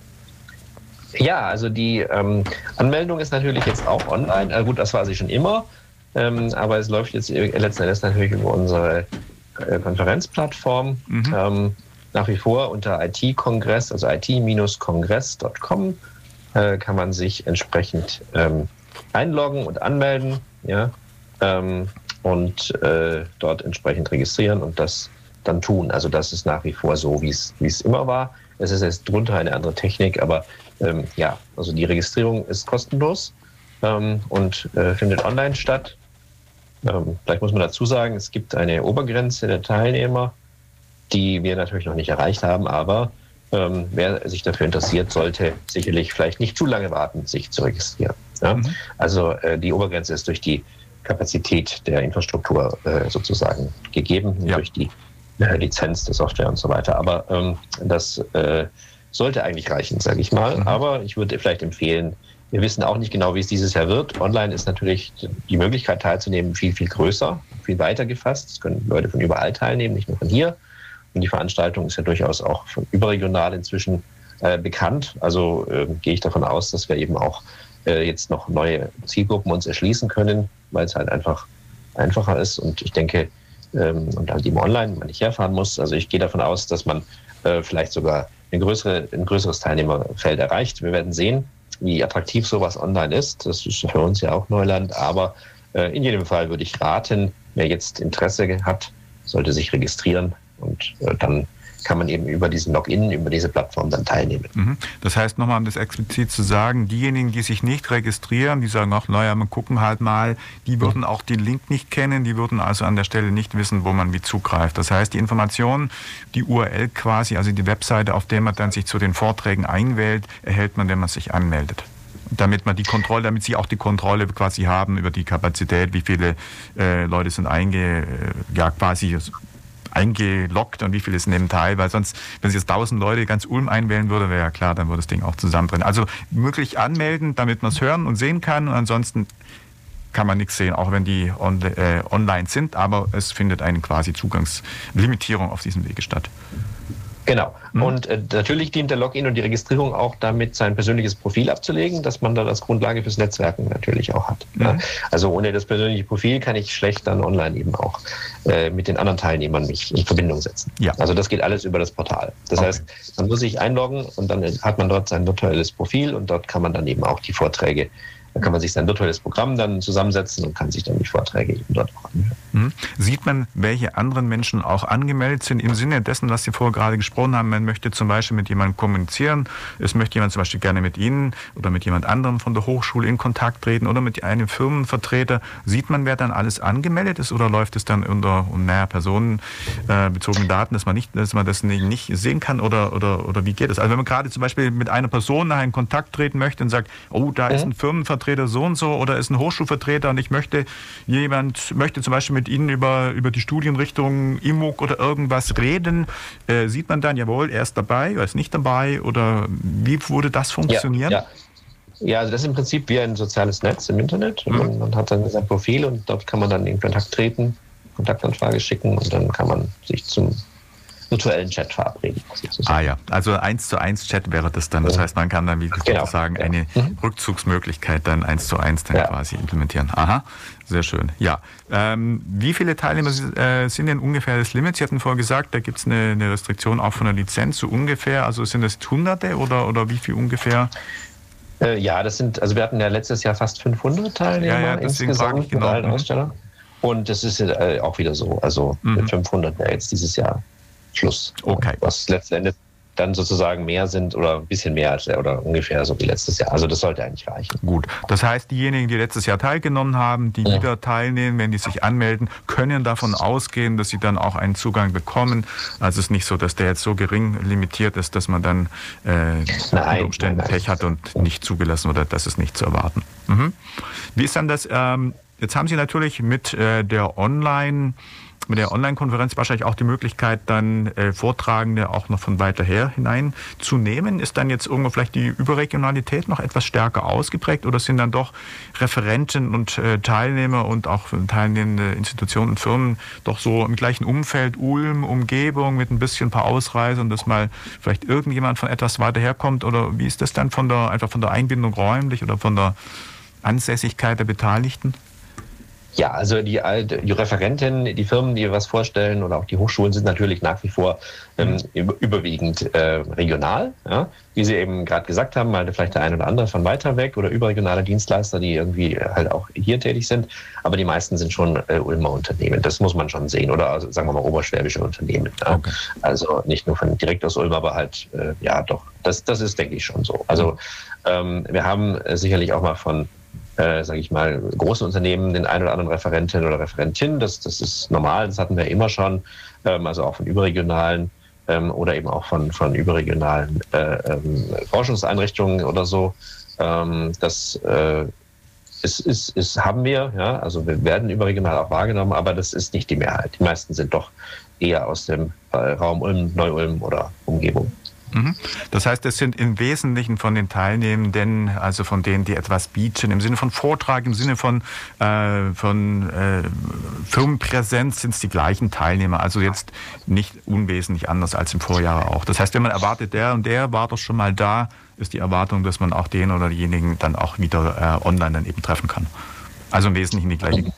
Ja, also die ähm, Anmeldung ist natürlich jetzt auch online. Äh, gut, das war sie schon immer. Ähm, aber es läuft jetzt letzten Endes natürlich über unsere äh, Konferenzplattform. Mhm. Ähm, nach wie vor unter I T-Kongress, also I T Kongress Punkt com, äh, kann man sich entsprechend ähm, einloggen und anmelden, ja, ähm, und äh, dort entsprechend registrieren und das dann tun. Also das ist nach wie vor so, wie es wie es immer war. Es ist jetzt drunter eine andere Technik, aber ähm, ja, also die Registrierung ist kostenlos ähm, und äh, findet online statt. Ähm, vielleicht muss man dazu sagen, es gibt eine Obergrenze der Teilnehmer, die wir natürlich noch nicht erreicht haben, aber ähm, wer sich dafür interessiert, sollte sicherlich vielleicht nicht zu lange warten, sich zu registrieren. Ja? Mhm. Also äh, die Obergrenze ist durch die Kapazität der Infrastruktur äh, sozusagen gegeben, ja, durch die äh, Lizenz der Software und so weiter. Aber ähm, das äh, sollte eigentlich reichen, sage ich mal. Mhm. Aber ich würde vielleicht empfehlen, wir wissen auch nicht genau, wie es dieses Jahr wird. Online ist natürlich die Möglichkeit teilzunehmen viel, viel größer, viel weiter gefasst. Es können Leute von überall teilnehmen, nicht nur von hier. Und die Veranstaltung ist ja durchaus auch von überregional inzwischen äh, bekannt. Also äh, gehe ich davon aus, dass wir eben auch äh, jetzt noch neue Zielgruppen uns erschließen können, weil es halt einfach einfacher ist. Und ich denke, ähm, und halt eben online man nicht herfahren muss. Also ich gehe davon aus, dass man äh, vielleicht sogar eine größere, ein größeres Teilnehmerfeld erreicht. Wir werden sehen, wie attraktiv sowas online ist. Das ist für uns ja auch Neuland. Aber äh, in jedem Fall würde ich raten, wer jetzt Interesse hat, sollte sich registrieren. Und äh, dann kann man eben über diesen Login, über diese Plattform dann teilnehmen. Mhm. Das heißt, nochmal, um das explizit zu sagen, diejenigen, die sich nicht registrieren, die sagen, ach naja, wir gucken halt mal, die würden auch den Link nicht kennen, die würden also an der Stelle nicht wissen, wo man wie zugreift. Das heißt, die Informationen, die U R L quasi, also die Webseite, auf der man dann sich zu den Vorträgen einwählt, erhält man, wenn man sich anmeldet. Damit man die Kontrolle, damit Sie auch die Kontrolle quasi haben über die Kapazität, wie viele äh, Leute sind einge, ja, quasi eingeloggt und wie viele nehmen teil, weil sonst, wenn Sie jetzt tausend Leute ganz Ulm einwählen würde, wäre ja klar, dann würde das Ding auch zusammenbrennen. Also möglich anmelden, damit man es hören und sehen kann, und ansonsten kann man nichts sehen, auch wenn die on, äh, online sind, aber es findet eine quasi Zugangslimitierung auf diesem Wege statt. Genau. Mhm. Und äh, natürlich dient der Login und die Registrierung auch damit, sein persönliches Profil abzulegen, das man dann als Grundlage fürs Netzwerken natürlich auch hat. Mhm. Ja. Also ohne das persönliche Profil kann ich schlecht dann online eben auch äh, mit den anderen Teilnehmern mich in Verbindung setzen. Ja. Also das geht alles über das Portal. Das okay. heißt, man muss sich einloggen und dann hat man dort sein virtuelles Profil und dort kann man dann eben auch die Vorträge, da kann man sich sein virtuelles Programm dann zusammensetzen und kann sich dann die Vorträge eben dort auch anhören. Mhm. Sieht man, welche anderen Menschen auch angemeldet sind im Sinne dessen, was Sie vorher gerade gesprochen haben? Man möchte zum Beispiel mit jemandem kommunizieren, es möchte jemand zum Beispiel gerne mit Ihnen oder mit jemand anderem von der Hochschule in Kontakt treten oder mit einem Firmenvertreter. Sieht man, wer dann alles angemeldet ist, oder läuft es dann unter naja, personenbezogene Daten, dass man, nicht, dass man das nicht sehen kann, oder, oder, oder wie geht es? Also wenn man gerade zum Beispiel mit einer Person nachher in Kontakt treten möchte und sagt, oh, da mhm. ist ein Firmenvertreter so und so oder ist ein Hochschulvertreter und ich möchte jemand möchte zum Beispiel mit Ihnen über, über die Studienrichtung I M U C oder irgendwas reden, äh, sieht man dann, jawohl, er ist dabei oder ist nicht dabei, oder wie würde das funktionieren? Ja, ja. ja, also das ist im Prinzip wie ein soziales Netz im Internet. Mhm. Man, man hat dann sein Profil und dort kann man dann in Kontakt treten, Kontaktanfrage schicken und dann kann man sich zum virtuellen Chat verabreden. Sozusagen. Ah ja, also eins zu eins Chat wäre das dann. Das ja. heißt, man kann dann wie genau. sozusagen ja. eine mhm. Rückzugsmöglichkeit dann eins zu eins dann ja. quasi implementieren. Aha, sehr schön. Ja, ähm, wie viele Teilnehmer äh, sind denn ungefähr das Limit? Sie hatten vorher gesagt, da gibt es eine, eine Restriktion auch von der Lizenz, so ungefähr. Also sind das Hunderte oder, oder wie viel ungefähr? Äh, ja, das sind, also wir hatten ja letztes Jahr fast fünfhundert Teilnehmer ja, ja, insgesamt ich genau. mit allen Ausstellern. Und das ist äh, auch wieder so. Also mhm. mit fünfhundert wäre jetzt dieses Jahr Schluss. Okay. Was letzten Endes dann sozusagen mehr sind oder ein bisschen mehr als oder ungefähr so wie letztes Jahr. Also das sollte eigentlich reichen. Gut. Das heißt, diejenigen, die letztes Jahr teilgenommen haben, die ja. wieder teilnehmen, wenn die sich anmelden, können davon ausgehen, dass sie dann auch einen Zugang bekommen. Also es ist nicht so, dass der jetzt so gering limitiert ist, dass man dann äh, unter Umständen nein, nein. Pech hat und nicht zugelassen oder das ist nicht zu erwarten. Mhm. Wie ist dann das? Ähm, jetzt haben Sie natürlich mit äh, der Online- mit der Online-Konferenz wahrscheinlich auch die Möglichkeit, dann äh, Vortragende auch noch von weiter her hineinzunehmen. Ist dann jetzt irgendwo vielleicht die Überregionalität noch etwas stärker ausgeprägt, oder sind dann doch Referenten und äh, Teilnehmer und auch teilnehmende Institutionen und Firmen doch so im gleichen Umfeld, Ulm, Umgebung, mit ein bisschen ein paar Ausreisern, dass mal vielleicht irgendjemand von etwas weiter herkommt? Oder wie ist das dann von der, einfach von der Einbindung räumlich oder von der Ansässigkeit der Beteiligten? Ja, also die, die Referenten, die Firmen, die was vorstellen, oder auch die Hochschulen sind natürlich nach wie vor ähm, überwiegend äh, regional, ja? Wie Sie eben gerade gesagt haben, mal vielleicht der eine oder andere von weiter weg oder überregionale Dienstleister, die irgendwie halt auch hier tätig sind, aber die meisten sind schon äh, Ulmer Unternehmen, das muss man schon sehen, oder also, sagen wir mal oberschwäbische Unternehmen. Ja? Okay. Also nicht nur von direkt aus Ulm, aber halt, äh, ja doch, das, das ist, denke ich, schon so. Also ähm, wir haben äh, sicherlich auch mal von Äh, sage ich mal, großen Unternehmen den einen oder anderen Referentin oder Referentin. Das, das ist normal, das hatten wir immer schon, ähm, also auch von überregionalen ähm, oder eben auch von, von überregionalen äh, ähm, Forschungseinrichtungen oder so. Ähm, das äh, ist, ist, ist, haben wir, ja, also wir werden überregional auch wahrgenommen, aber das ist nicht die Mehrheit. Die meisten sind doch eher aus dem äh, Raum Ulm, Neu-Ulm oder Umgebung. Das heißt, es sind im Wesentlichen von den Teilnehmenden, also von denen, die etwas bieten, im Sinne von Vortrag, im Sinne von, äh, von äh, Firmenpräsenz, sind es die gleichen Teilnehmer. Also jetzt nicht unwesentlich anders als im Vorjahr auch. Das heißt, wenn man erwartet, der und der war doch schon mal da, ist die Erwartung, dass man auch den oder diejenigen dann auch wieder äh, online dann eben treffen kann. Also im Wesentlichen die gleichen,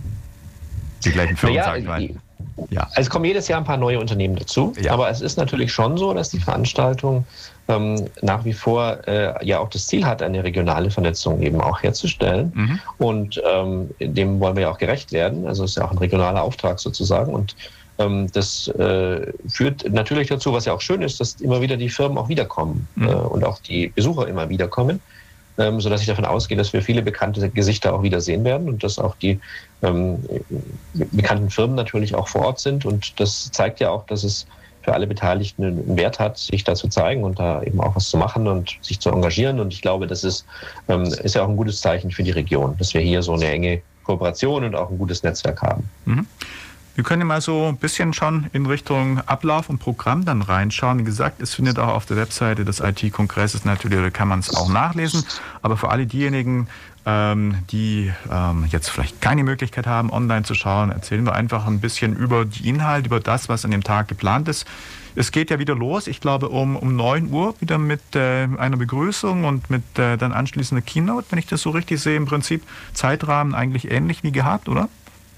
die gleichen Firmen, naja, sage ich mal. Ja. Es kommen jedes Jahr ein paar neue Unternehmen dazu, ja. Aber es ist natürlich schon so, dass die Veranstaltung ähm, nach wie vor äh, ja auch das Ziel hat, eine regionale Vernetzung eben auch herzustellen. Mhm. Und ähm, dem wollen wir ja auch gerecht werden. Also es ist ja auch ein regionaler Auftrag sozusagen. Und Ähm, das äh, führt natürlich dazu, was ja auch schön ist, dass immer wieder die Firmen auch wiederkommen mhm. äh, und auch die Besucher immer wiederkommen, ähm, sodass ich davon ausgehe, dass wir viele bekannte Gesichter auch wiedersehen werden und dass auch die ähm, bekannten Firmen natürlich auch vor Ort sind. Und das zeigt ja auch, dass es für alle Beteiligten einen Wert hat, sich da zu zeigen und da eben auch was zu machen und sich zu engagieren. Und ich glaube, das ist, ähm, ist ja auch ein gutes Zeichen für die Region, dass wir hier so eine enge Kooperation und auch ein gutes Netzwerk haben. Mhm. Wir können ja mal so ein bisschen schon in Richtung Ablauf und Programm dann reinschauen. Wie gesagt, es findet auch auf der Webseite des I T-Kongresses natürlich, da kann man es auch nachlesen. Aber für alle diejenigen, ähm, die ähm, jetzt vielleicht keine Möglichkeit haben, online zu schauen, erzählen wir einfach ein bisschen über die Inhalte, über das, was an dem Tag geplant ist. Es geht ja wieder los, ich glaube um, um neun Uhr, wieder mit äh, einer Begrüßung und mit äh, dann anschließender Keynote, wenn ich das so richtig sehe. Im Prinzip Zeitrahmen eigentlich ähnlich wie gehabt, oder?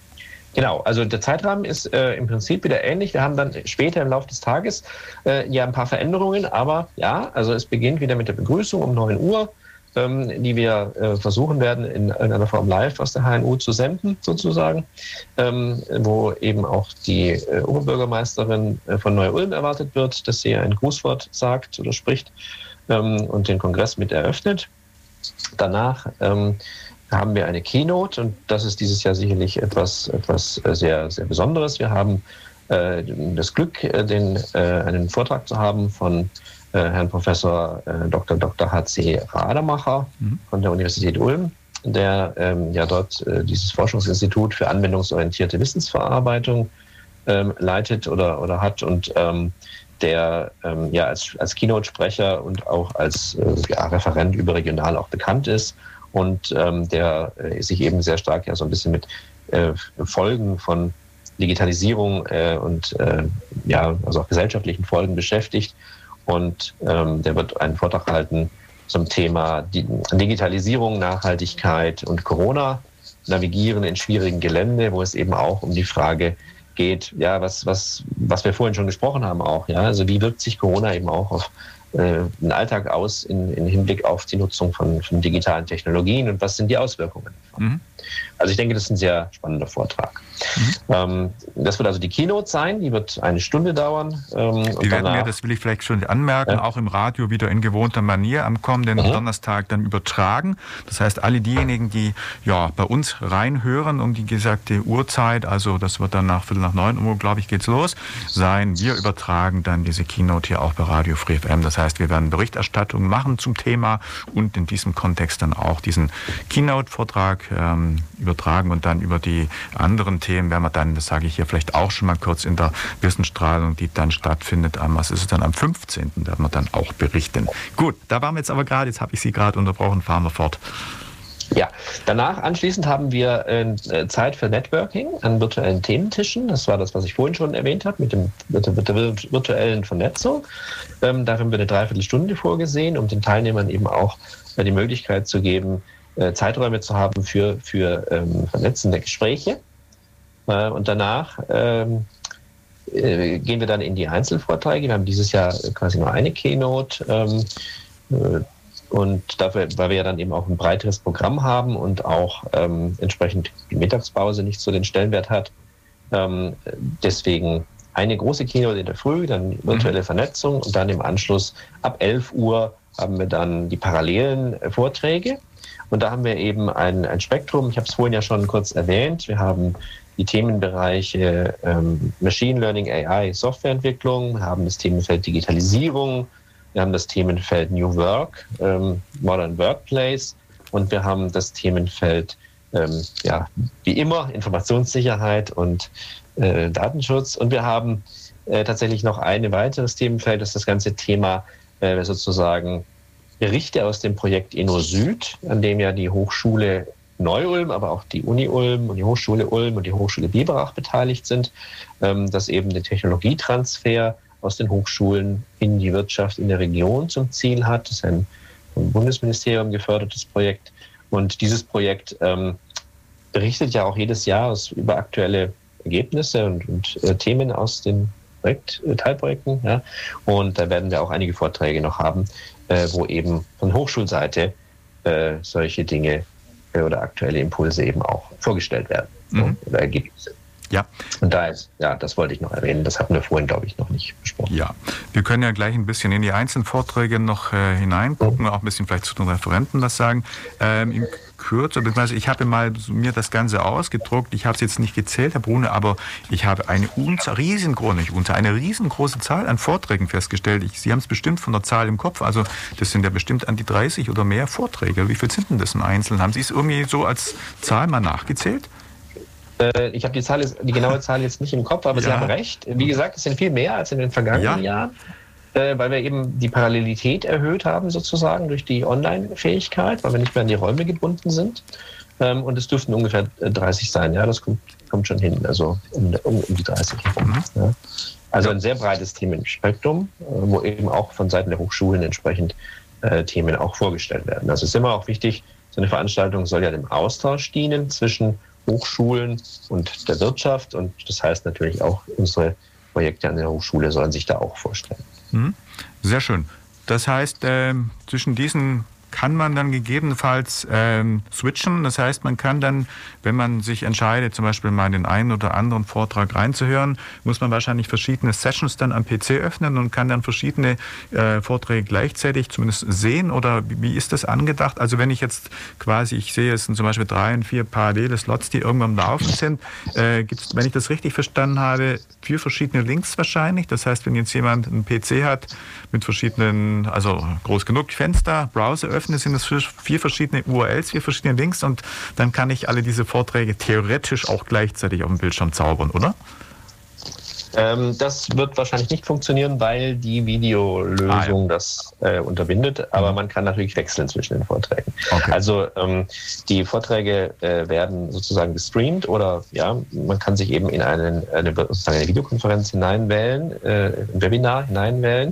Genau, also der Zeitrahmen ist äh, im Prinzip wieder ähnlich. Wir haben dann später im Laufe des Tages äh, ja ein paar Veränderungen, aber ja, also es beginnt wieder mit der Begrüßung um neun Uhr, ähm, die wir äh, versuchen werden, in irgendeiner Form live aus der H N U zu senden, sozusagen, ähm, wo eben auch die äh, Oberbürgermeisterin äh, von Neu-Ulm erwartet wird, dass sie ein Grußwort sagt oder spricht ähm, und den Kongress mit eröffnet. Danach ähm, haben wir eine Keynote und das ist dieses Jahr sicherlich etwas, etwas sehr, sehr Besonderes. Wir haben äh, das Glück, äh, den, äh, einen Vortrag zu haben von äh, Herrn Professor äh, Doktor Doktor H C Rademacher mhm. von der Universität Ulm, der ähm, ja dort äh, dieses Forschungsinstitut für anwendungsorientierte Wissensverarbeitung ähm, leitet oder, oder hat und ähm, der ähm, ja als, als Keynote-Sprecher und auch als äh, ja, Referent überregional auch bekannt ist. Und ähm, der äh, sich eben sehr stark ja so ein bisschen mit äh, Folgen von Digitalisierung äh, und äh, ja, also auch gesellschaftlichen Folgen beschäftigt. Und ähm, der wird einen Vortrag halten zum Thema Digitalisierung, Nachhaltigkeit und Corona, Navigieren in schwierigen Gelände, wo es eben auch um die Frage geht, ja, was, was, was wir vorhin schon gesprochen haben auch, ja, also wie wirkt sich Corona eben auch auf den Alltag aus in, in Hinblick auf die Nutzung von, von digitalen Technologien und was sind die Auswirkungen davon. Mhm. Also ich denke, das ist ein sehr spannender Vortrag. Mhm. Ähm, das wird also die Keynote sein, die wird eine Stunde dauern. Ähm, die und werden danach, wir, das will ich vielleicht schon anmerken, ja. auch im Radio wieder in gewohnter Manier am kommenden mhm. Donnerstag dann übertragen. Das heißt, alle diejenigen, die ja bei uns reinhören um die gesagte Uhrzeit, also das wird dann nach Viertel nach neun Uhr, glaube ich, geht's los, sein. Wir übertragen dann diese Keynote hier auch bei Radio Free F M. Das heißt, wir werden Berichterstattung machen zum Thema und in diesem Kontext dann auch diesen Keynote-Vortrag ähm, übertragen und dann über die anderen Themen werden wir dann, das sage ich hier vielleicht auch schon mal kurz, in der Wissensstrahlung, die dann stattfindet, am, was ist es dann, am fünfzehnten werden wir dann auch berichten. Gut, da waren wir jetzt aber gerade, jetzt habe ich Sie gerade unterbrochen, fahren wir fort. Ja, danach anschließend haben wir äh, Zeit für Networking an virtuellen Thementischen. Das war das, was ich vorhin schon erwähnt habe, mit, dem, mit der virtuellen Vernetzung. Ähm, da haben wir eine Dreiviertelstunde vorgesehen, um den Teilnehmern eben auch äh, die Möglichkeit zu geben, äh, Zeiträume zu haben für, für ähm, vernetzende Gespräche. Äh, und danach ähm, äh, gehen wir dann in die Einzelvorträge. Wir haben dieses Jahr quasi nur eine Keynote. Ähm, äh, Und dafür, weil wir ja dann eben auch ein breiteres Programm haben und auch ähm, entsprechend die Mittagspause nicht so den Stellenwert hat. Ähm, deswegen eine große Keynote in der Früh, dann virtuelle Vernetzung und dann im Anschluss ab elf Uhr haben wir dann die parallelen Vorträge. Und da haben wir eben ein, ein Spektrum. Ich habe es vorhin ja schon kurz erwähnt. Wir haben die Themenbereiche ähm, Machine Learning, A I, Softwareentwicklung, wir haben das Themenfeld Digitalisierung, wir haben das Themenfeld New Work, ähm, Modern Workplace und wir haben das Themenfeld, ähm, ja, wie immer, Informationssicherheit und äh, Datenschutz. Und wir haben äh, tatsächlich noch ein weiteres Themenfeld, das ist das ganze Thema äh, sozusagen Berichte aus dem Projekt InnoSüd, an dem ja die Hochschule Neu-Ulm, aber auch die Uni Ulm und die Hochschule Ulm und die Hochschule Biberach beteiligt sind, ähm, dass eben der Technologietransfer aus den Hochschulen in die Wirtschaft in der Region zum Ziel hat. Das ist ein vom Bundesministerium gefördertes Projekt. Und dieses Projekt ähm, berichtet ja auch jedes Jahr aus, über aktuelle Ergebnisse und, und äh, Themen aus den Projekt, äh, Teilprojekten. Ja. Und da werden wir auch einige Vorträge noch haben, äh, wo eben von Hochschulseite äh, solche Dinge äh, oder aktuelle Impulse eben auch vorgestellt werden. Mhm. So, oder Ergebnisse. Ja. Und da ist, ja, das wollte ich noch erwähnen. Das hatten wir vorhin, glaube ich, noch nicht besprochen. Ja, wir können ja gleich ein bisschen in die einzelnen Vorträge noch äh, hineingucken, mhm. auch ein bisschen vielleicht zu den Referenten was sagen. Ähm, in Kürze, beziehungsweise ich habe mal mir das Ganze ausgedruckt. Ich habe es jetzt nicht gezählt, Herr Brune, aber ich habe eine Unzahl, riesengroße, nicht Unzahl, eine riesengroße Zahl an Vorträgen festgestellt. Ich, Sie haben es bestimmt von der Zahl im Kopf. Also das sind ja bestimmt an die dreißig oder mehr Vorträge. Wie viel sind denn das im Einzelnen? Haben Sie es irgendwie so als Zahl mal nachgezählt? Ich habe die Zahl, die genaue Zahl jetzt nicht im Kopf, aber ja. Sie haben recht. Wie gesagt, es sind viel mehr als in den vergangenen ja. Jahren, weil wir eben die Parallelität erhöht haben sozusagen durch die Online-Fähigkeit, weil wir nicht mehr an die Räume gebunden sind. Und es dürften ungefähr dreißig sein. Ja, das kommt, kommt schon hin, also um, um, um die dreißig herum. Mhm. Ja. Also ein sehr breites Themenspektrum, wo eben auch von Seiten der Hochschulen entsprechend äh, Themen auch vorgestellt werden. Also es ist immer auch wichtig, so eine Veranstaltung soll ja dem Austausch dienen zwischen Hochschulen und der Wirtschaft, und das heißt natürlich auch, unsere Projekte an der Hochschule sollen sich da auch vorstellen. Sehr schön. Das heißt, äh, zwischen diesen kann man dann gegebenenfalls ähm, switchen. Das heißt, man kann dann, wenn man sich entscheidet, zum Beispiel mal in den einen oder anderen Vortrag reinzuhören, muss man wahrscheinlich verschiedene Sessions dann am P C öffnen und kann dann verschiedene äh, Vorträge gleichzeitig zumindest sehen. Oder wie, wie ist das angedacht? Also wenn ich jetzt quasi, ich sehe, es sind zum Beispiel drei und vier parallele Slots, die irgendwann laufen sind, äh, gibt es, wenn ich das richtig verstanden habe, vier verschiedene Links wahrscheinlich. Das heißt, wenn jetzt jemand einen P C hat mit verschiedenen, also groß genug Fenster, Browser öffnen, sind es vier verschiedene U R Ls, vier verschiedene Links, und dann kann ich alle diese Vorträge theoretisch auch gleichzeitig auf dem Bildschirm zaubern, oder? Ähm, das wird wahrscheinlich nicht funktionieren, weil die Videolösung ah, ja. das äh, unterbindet, aber mhm. man kann natürlich wechseln zwischen den Vorträgen. Okay. Also ähm, die Vorträge äh, werden sozusagen gestreamt, oder ja, man kann sich eben in einen, eine, sozusagen eine Videokonferenz hineinwählen, äh, ein Webinar hineinwählen.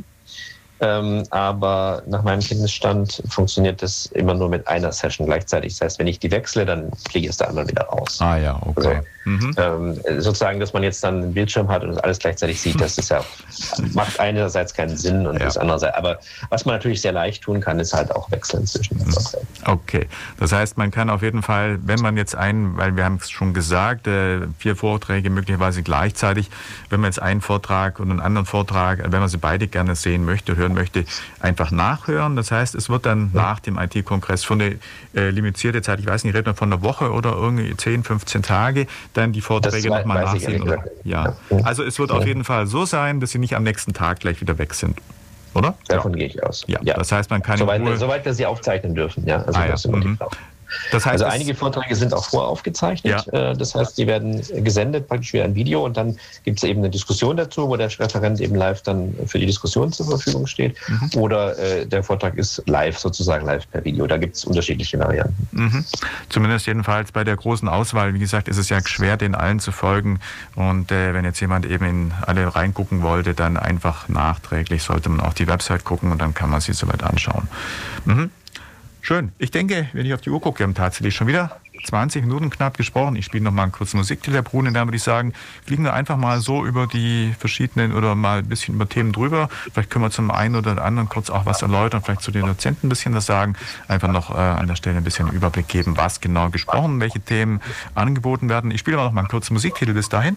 Ähm, aber nach meinem Kenntnisstand funktioniert das immer nur mit einer Session gleichzeitig. Das heißt, wenn ich die wechsle, dann fliege ich es der anderen wieder raus. Ah ja, okay. Also, mhm. ähm, sozusagen, dass man jetzt dann einen Bildschirm hat und das alles gleichzeitig sieht, das ist ja, macht einerseits keinen Sinn und ja. das andererseits. Aber was man natürlich sehr leicht tun kann, ist halt auch wechseln zwischen den Vorträgen. Okay, das heißt, man kann auf jeden Fall, wenn man jetzt einen, weil wir haben es schon gesagt, äh, vier Vorträge möglicherweise gleichzeitig, wenn man jetzt einen Vortrag und einen anderen Vortrag, wenn man sie beide gerne sehen möchte, hören möchte, einfach nachhören. Das heißt, es wird dann ja. nach dem I T-Kongress für eine äh, limitierte Zeit, ich weiß nicht, redet man von einer Woche oder irgendwie zehn, fünfzehn Tage, dann die Vorträge nochmal nachsehen. Oder? Ja. Also es wird ja. auf jeden Fall so sein, dass sie nicht am nächsten Tag gleich wieder weg sind. Oder? Davon ja. gehe ich aus. Ja. ja. Das heißt, man kann soweit, soweit wir sie aufzeichnen dürfen. Ja. Also ah, das ja. ist immer mhm. die Frage. Das heißt, also einige Vorträge sind auch voraufgezeichnet. Ja. Das heißt, die werden gesendet, praktisch wie ein Video, und dann gibt es eben eine Diskussion dazu, wo der Referent eben live dann für die Diskussion zur Verfügung steht. Mhm. Oder äh, der Vortrag ist live, sozusagen live per Video. Da gibt es unterschiedliche Varianten. Mhm. Zumindest jedenfalls bei der großen Auswahl, wie gesagt, ist es ja schwer, den allen zu folgen. Und äh, wenn jetzt jemand eben in alle reingucken wollte, dann einfach nachträglich sollte man auf die Website gucken, und dann kann man sie soweit anschauen. Mhm. Schön. Ich denke, wenn ich auf die Uhr gucke, wir haben tatsächlich schon wieder zwanzig Minuten knapp gesprochen. Ich spiele noch mal einen kurzen Musiktitel, Herr Brune, dann würde ich sagen, fliegen wir einfach mal so über die verschiedenen oder mal ein bisschen über Themen drüber. Vielleicht können wir zum einen oder anderen kurz auch was erläutern, vielleicht zu den Dozenten ein bisschen was sagen. Einfach noch äh, an der Stelle ein bisschen Überblick geben, was genau gesprochen, welche Themen angeboten werden. Ich spiele aber noch mal einen kurzen Musiktitel bis dahin.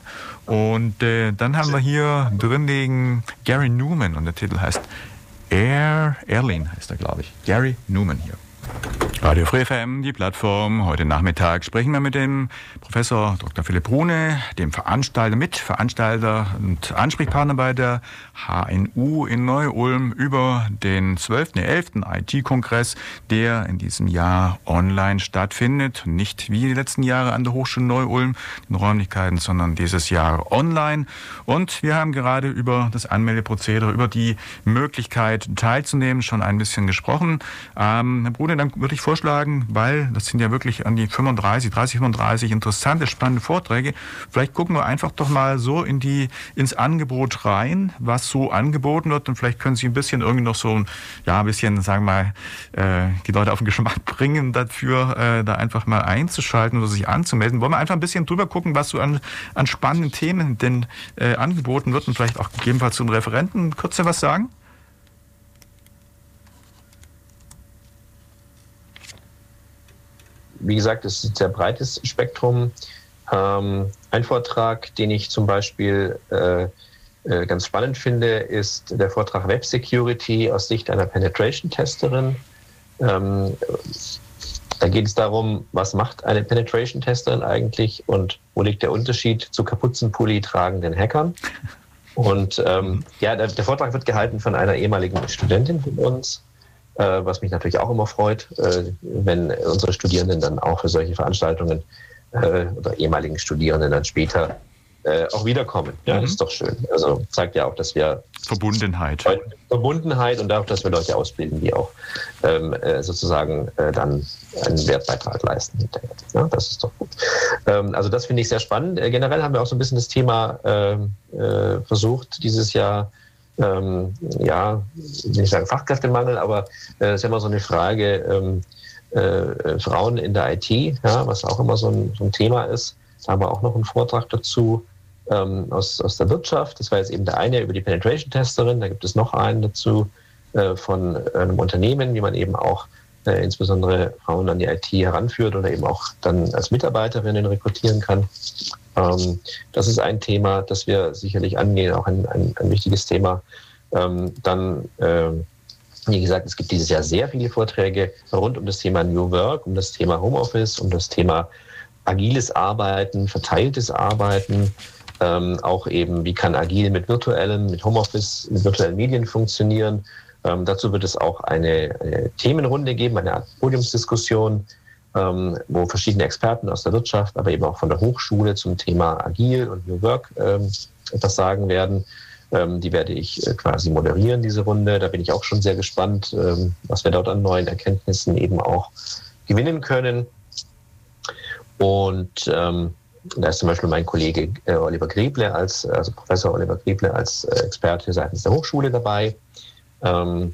Und äh, dann haben wir hier drin liegen Gary Newman, und der Titel heißt Air, Airline heißt er, glaube ich. Gary Newman hier. Radio Free F M, die Plattform. Heute Nachmittag sprechen wir mit dem Professor Doktor Philipp Brune, dem Veranstalter, Mitveranstalter und Ansprechpartner bei der H N U in Neu-Ulm über den zwölften, elften I T-Kongress, der in diesem Jahr online stattfindet. Nicht wie die letzten Jahre an der Hochschule Neu-Ulm in Räumlichkeiten, sondern dieses Jahr online. Und wir haben gerade über das Anmeldeprozedere, über die Möglichkeit teilzunehmen, schon ein bisschen gesprochen. Ähm, Herr Brune, dann würde ich vorschlagen, weil das sind ja wirklich an die fünfunddreißig, dreißig, fünfunddreißig interessante, spannende Vorträge. Vielleicht gucken wir einfach doch mal so in die, ins Angebot rein, was so angeboten wird, und vielleicht können Sie ein bisschen irgendwie noch so, ja, ein bisschen, sagen wir mal, äh, die Leute auf den Geschmack bringen dafür, äh, da einfach mal einzuschalten oder sich anzumelden. Wollen wir einfach ein bisschen drüber gucken, was so an, an spannenden Themen denn äh, angeboten wird, und vielleicht auch gegebenenfalls zu den Referenten kurz was sagen? Wie gesagt, es ist ein sehr breites Spektrum Ähm, ein Vortrag, den ich zum Beispiel äh, äh, ganz spannend finde, ist der Vortrag Web Security aus Sicht einer Penetration-Testerin. Ähm, da geht es darum, was macht eine Penetration-Testerin eigentlich und wo liegt der Unterschied zu Kapuzenpulli tragenden Hackern. Und ähm, ja, der, der Vortrag wird gehalten von einer ehemaligen Studentin von uns, äh, was mich natürlich auch immer freut, äh, wenn unsere Studierenden dann auch für solche Veranstaltungen äh, oder ehemaligen Studierenden dann später äh, auch wiederkommen. Ja, mhm. Das ist doch schön. Also zeigt ja auch, dass wir Verbundenheit. Verbundenheit und auch, dass wir Leute ausbilden, die auch ähm, äh, sozusagen äh, dann einen Wertbeitrag leisten hinterher. Ja, das ist doch gut. Ähm, also das finde ich sehr spannend. Äh, generell haben wir auch so ein bisschen das Thema äh, äh, versucht, dieses Jahr, ähm, ja, ich will nicht sagen Fachkräftemangel, aber es äh, ist ja immer so eine Frage, ähm, äh, Frauen in der I T, ja, was auch immer so ein, so ein Thema ist. Da haben wir auch noch einen Vortrag dazu. Aus, aus der Wirtschaft. Das war jetzt eben der eine über die Penetration-Testerin. Da gibt es noch einen dazu äh, von einem Unternehmen, wie man eben auch äh, insbesondere Frauen an die I T heranführt oder eben auch dann als Mitarbeiterinnen rekrutieren kann. Ähm, das ist ein Thema, das wir sicherlich angehen, auch ein, ein, ein wichtiges Thema. Ähm, dann, äh, wie gesagt, es gibt dieses Jahr sehr viele Vorträge rund um das Thema New Work, um das Thema Homeoffice, um das Thema agiles Arbeiten, verteiltes Arbeiten. Ähm, auch eben, wie kann agil mit virtuellen, mit Homeoffice, mit virtuellen Medien funktionieren. Ähm, dazu wird es auch eine, eine Themenrunde geben, eine Art Podiumsdiskussion, ähm, wo verschiedene Experten aus der Wirtschaft, aber eben auch von der Hochschule zum Thema Agil und New Work ähm, etwas sagen werden. Ähm, die werde ich äh, quasi moderieren, diese Runde. Da bin ich auch schon sehr gespannt, ähm, was wir dort an neuen Erkenntnissen eben auch gewinnen können. Und ähm, da ist zum Beispiel mein Kollege äh, Oliver Grieble, als, also Professor Oliver Grieble als äh, Experte seitens der Hochschule dabei. Ähm,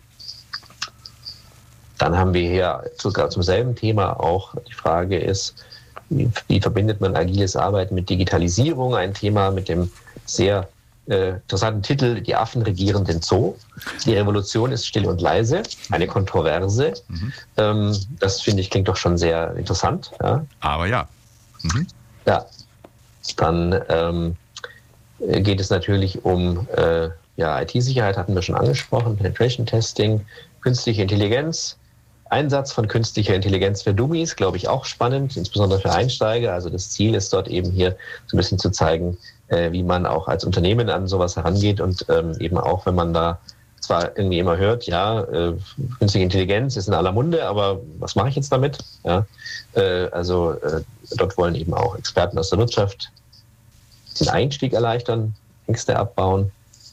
dann haben wir hier sogar zum selben Thema auch die Frage ist, wie, wie verbindet man agiles Arbeiten mit Digitalisierung? Ein Thema mit dem sehr äh, interessanten Titel Die Affen regieren den Zoo. Die Revolution ist still und leise, eine Kontroverse. Mhm. Ähm, das finde ich klingt doch schon sehr interessant. Ja? Aber ja. Mhm. Ja, dann ähm, geht es natürlich um äh, ja, I T-Sicherheit, hatten wir schon angesprochen, Penetration-Testing, künstliche Intelligenz, Einsatz von künstlicher Intelligenz für Dummies, glaube ich auch spannend, insbesondere für Einsteiger. Also das Ziel ist dort eben hier so ein bisschen zu zeigen, äh, wie man auch als Unternehmen an sowas herangeht und ähm, eben auch, wenn man da zwar irgendwie immer hört, ja, äh, künstliche Intelligenz ist in aller Munde, aber was mache ich jetzt damit? Ja, äh, also äh, dort wollen eben auch Experten aus der Wirtschaft den Einstieg erleichtern, Ängste abbauen.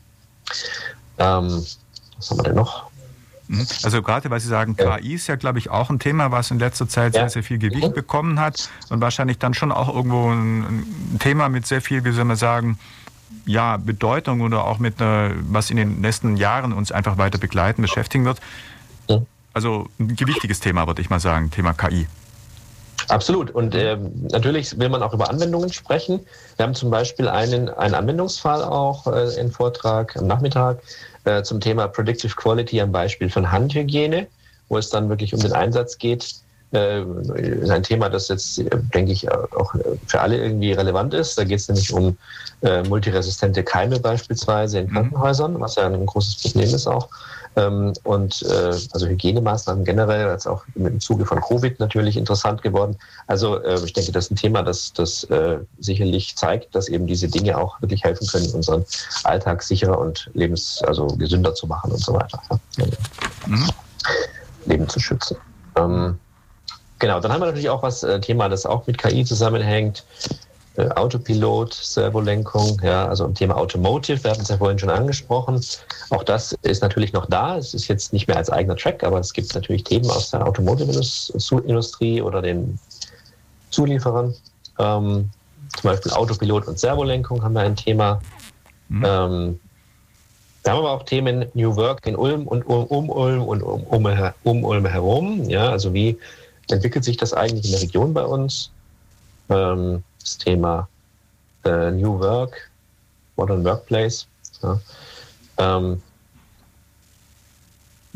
Ähm, was haben wir denn noch? Also gerade, weil Sie sagen, K I ist ja, glaube ich, auch ein Thema, was in letzter Zeit ja. sehr, sehr viel Gewicht mhm. bekommen hat und wahrscheinlich dann schon auch irgendwo ein, ein Thema mit sehr viel, wie soll man sagen, ja, Bedeutung oder auch mit einer, was in den nächsten Jahren uns einfach weiter begleiten, beschäftigen wird. Also ein gewichtiges Thema, würde ich mal sagen, Thema K I. Absolut. Und äh, natürlich will man auch über Anwendungen sprechen. Wir haben zum Beispiel einen, einen Anwendungsfall auch äh, im Vortrag am Nachmittag äh, zum Thema Predictive Quality am Beispiel von Handhygiene, wo es dann wirklich um den Einsatz geht. Äh, ist ein Thema, das jetzt, denke ich, auch für alle irgendwie relevant ist. Da geht es nämlich um äh, multiresistente Keime beispielsweise in Krankenhäusern, was ja ein großes Problem ist auch. Ähm, und äh, also Hygienemaßnahmen generell, als auch im Zuge von Covid natürlich interessant geworden. Also äh, ich denke, das ist ein Thema, das, das äh, sicherlich zeigt, dass eben diese Dinge auch wirklich helfen können, unseren Alltag sicherer und lebens, also gesünder zu machen und so weiter. Ja. Mhm. Leben zu schützen. Ähm, genau, dann haben wir natürlich auch was, äh, Thema, das auch mit K I zusammenhängt. Äh, Autopilot, Servolenkung, ja, also im Thema Automotive, wir hatten es ja vorhin schon angesprochen. Auch das ist natürlich noch da. Es ist jetzt nicht mehr als eigener Track, aber es gibt natürlich Themen aus der Automotive-Industrie oder den Zulieferern. Ähm, zum Beispiel Autopilot und Servolenkung haben wir ein Thema. Mhm. Ähm, wir haben aber auch Themen New Work in Ulm und um, um Ulm und um, um, um Ulm herum. Ja, also wie entwickelt sich das eigentlich in der Region bei uns? Ähm, das Thema äh, New Work, Modern Workplace. Ja. Ähm, mhm.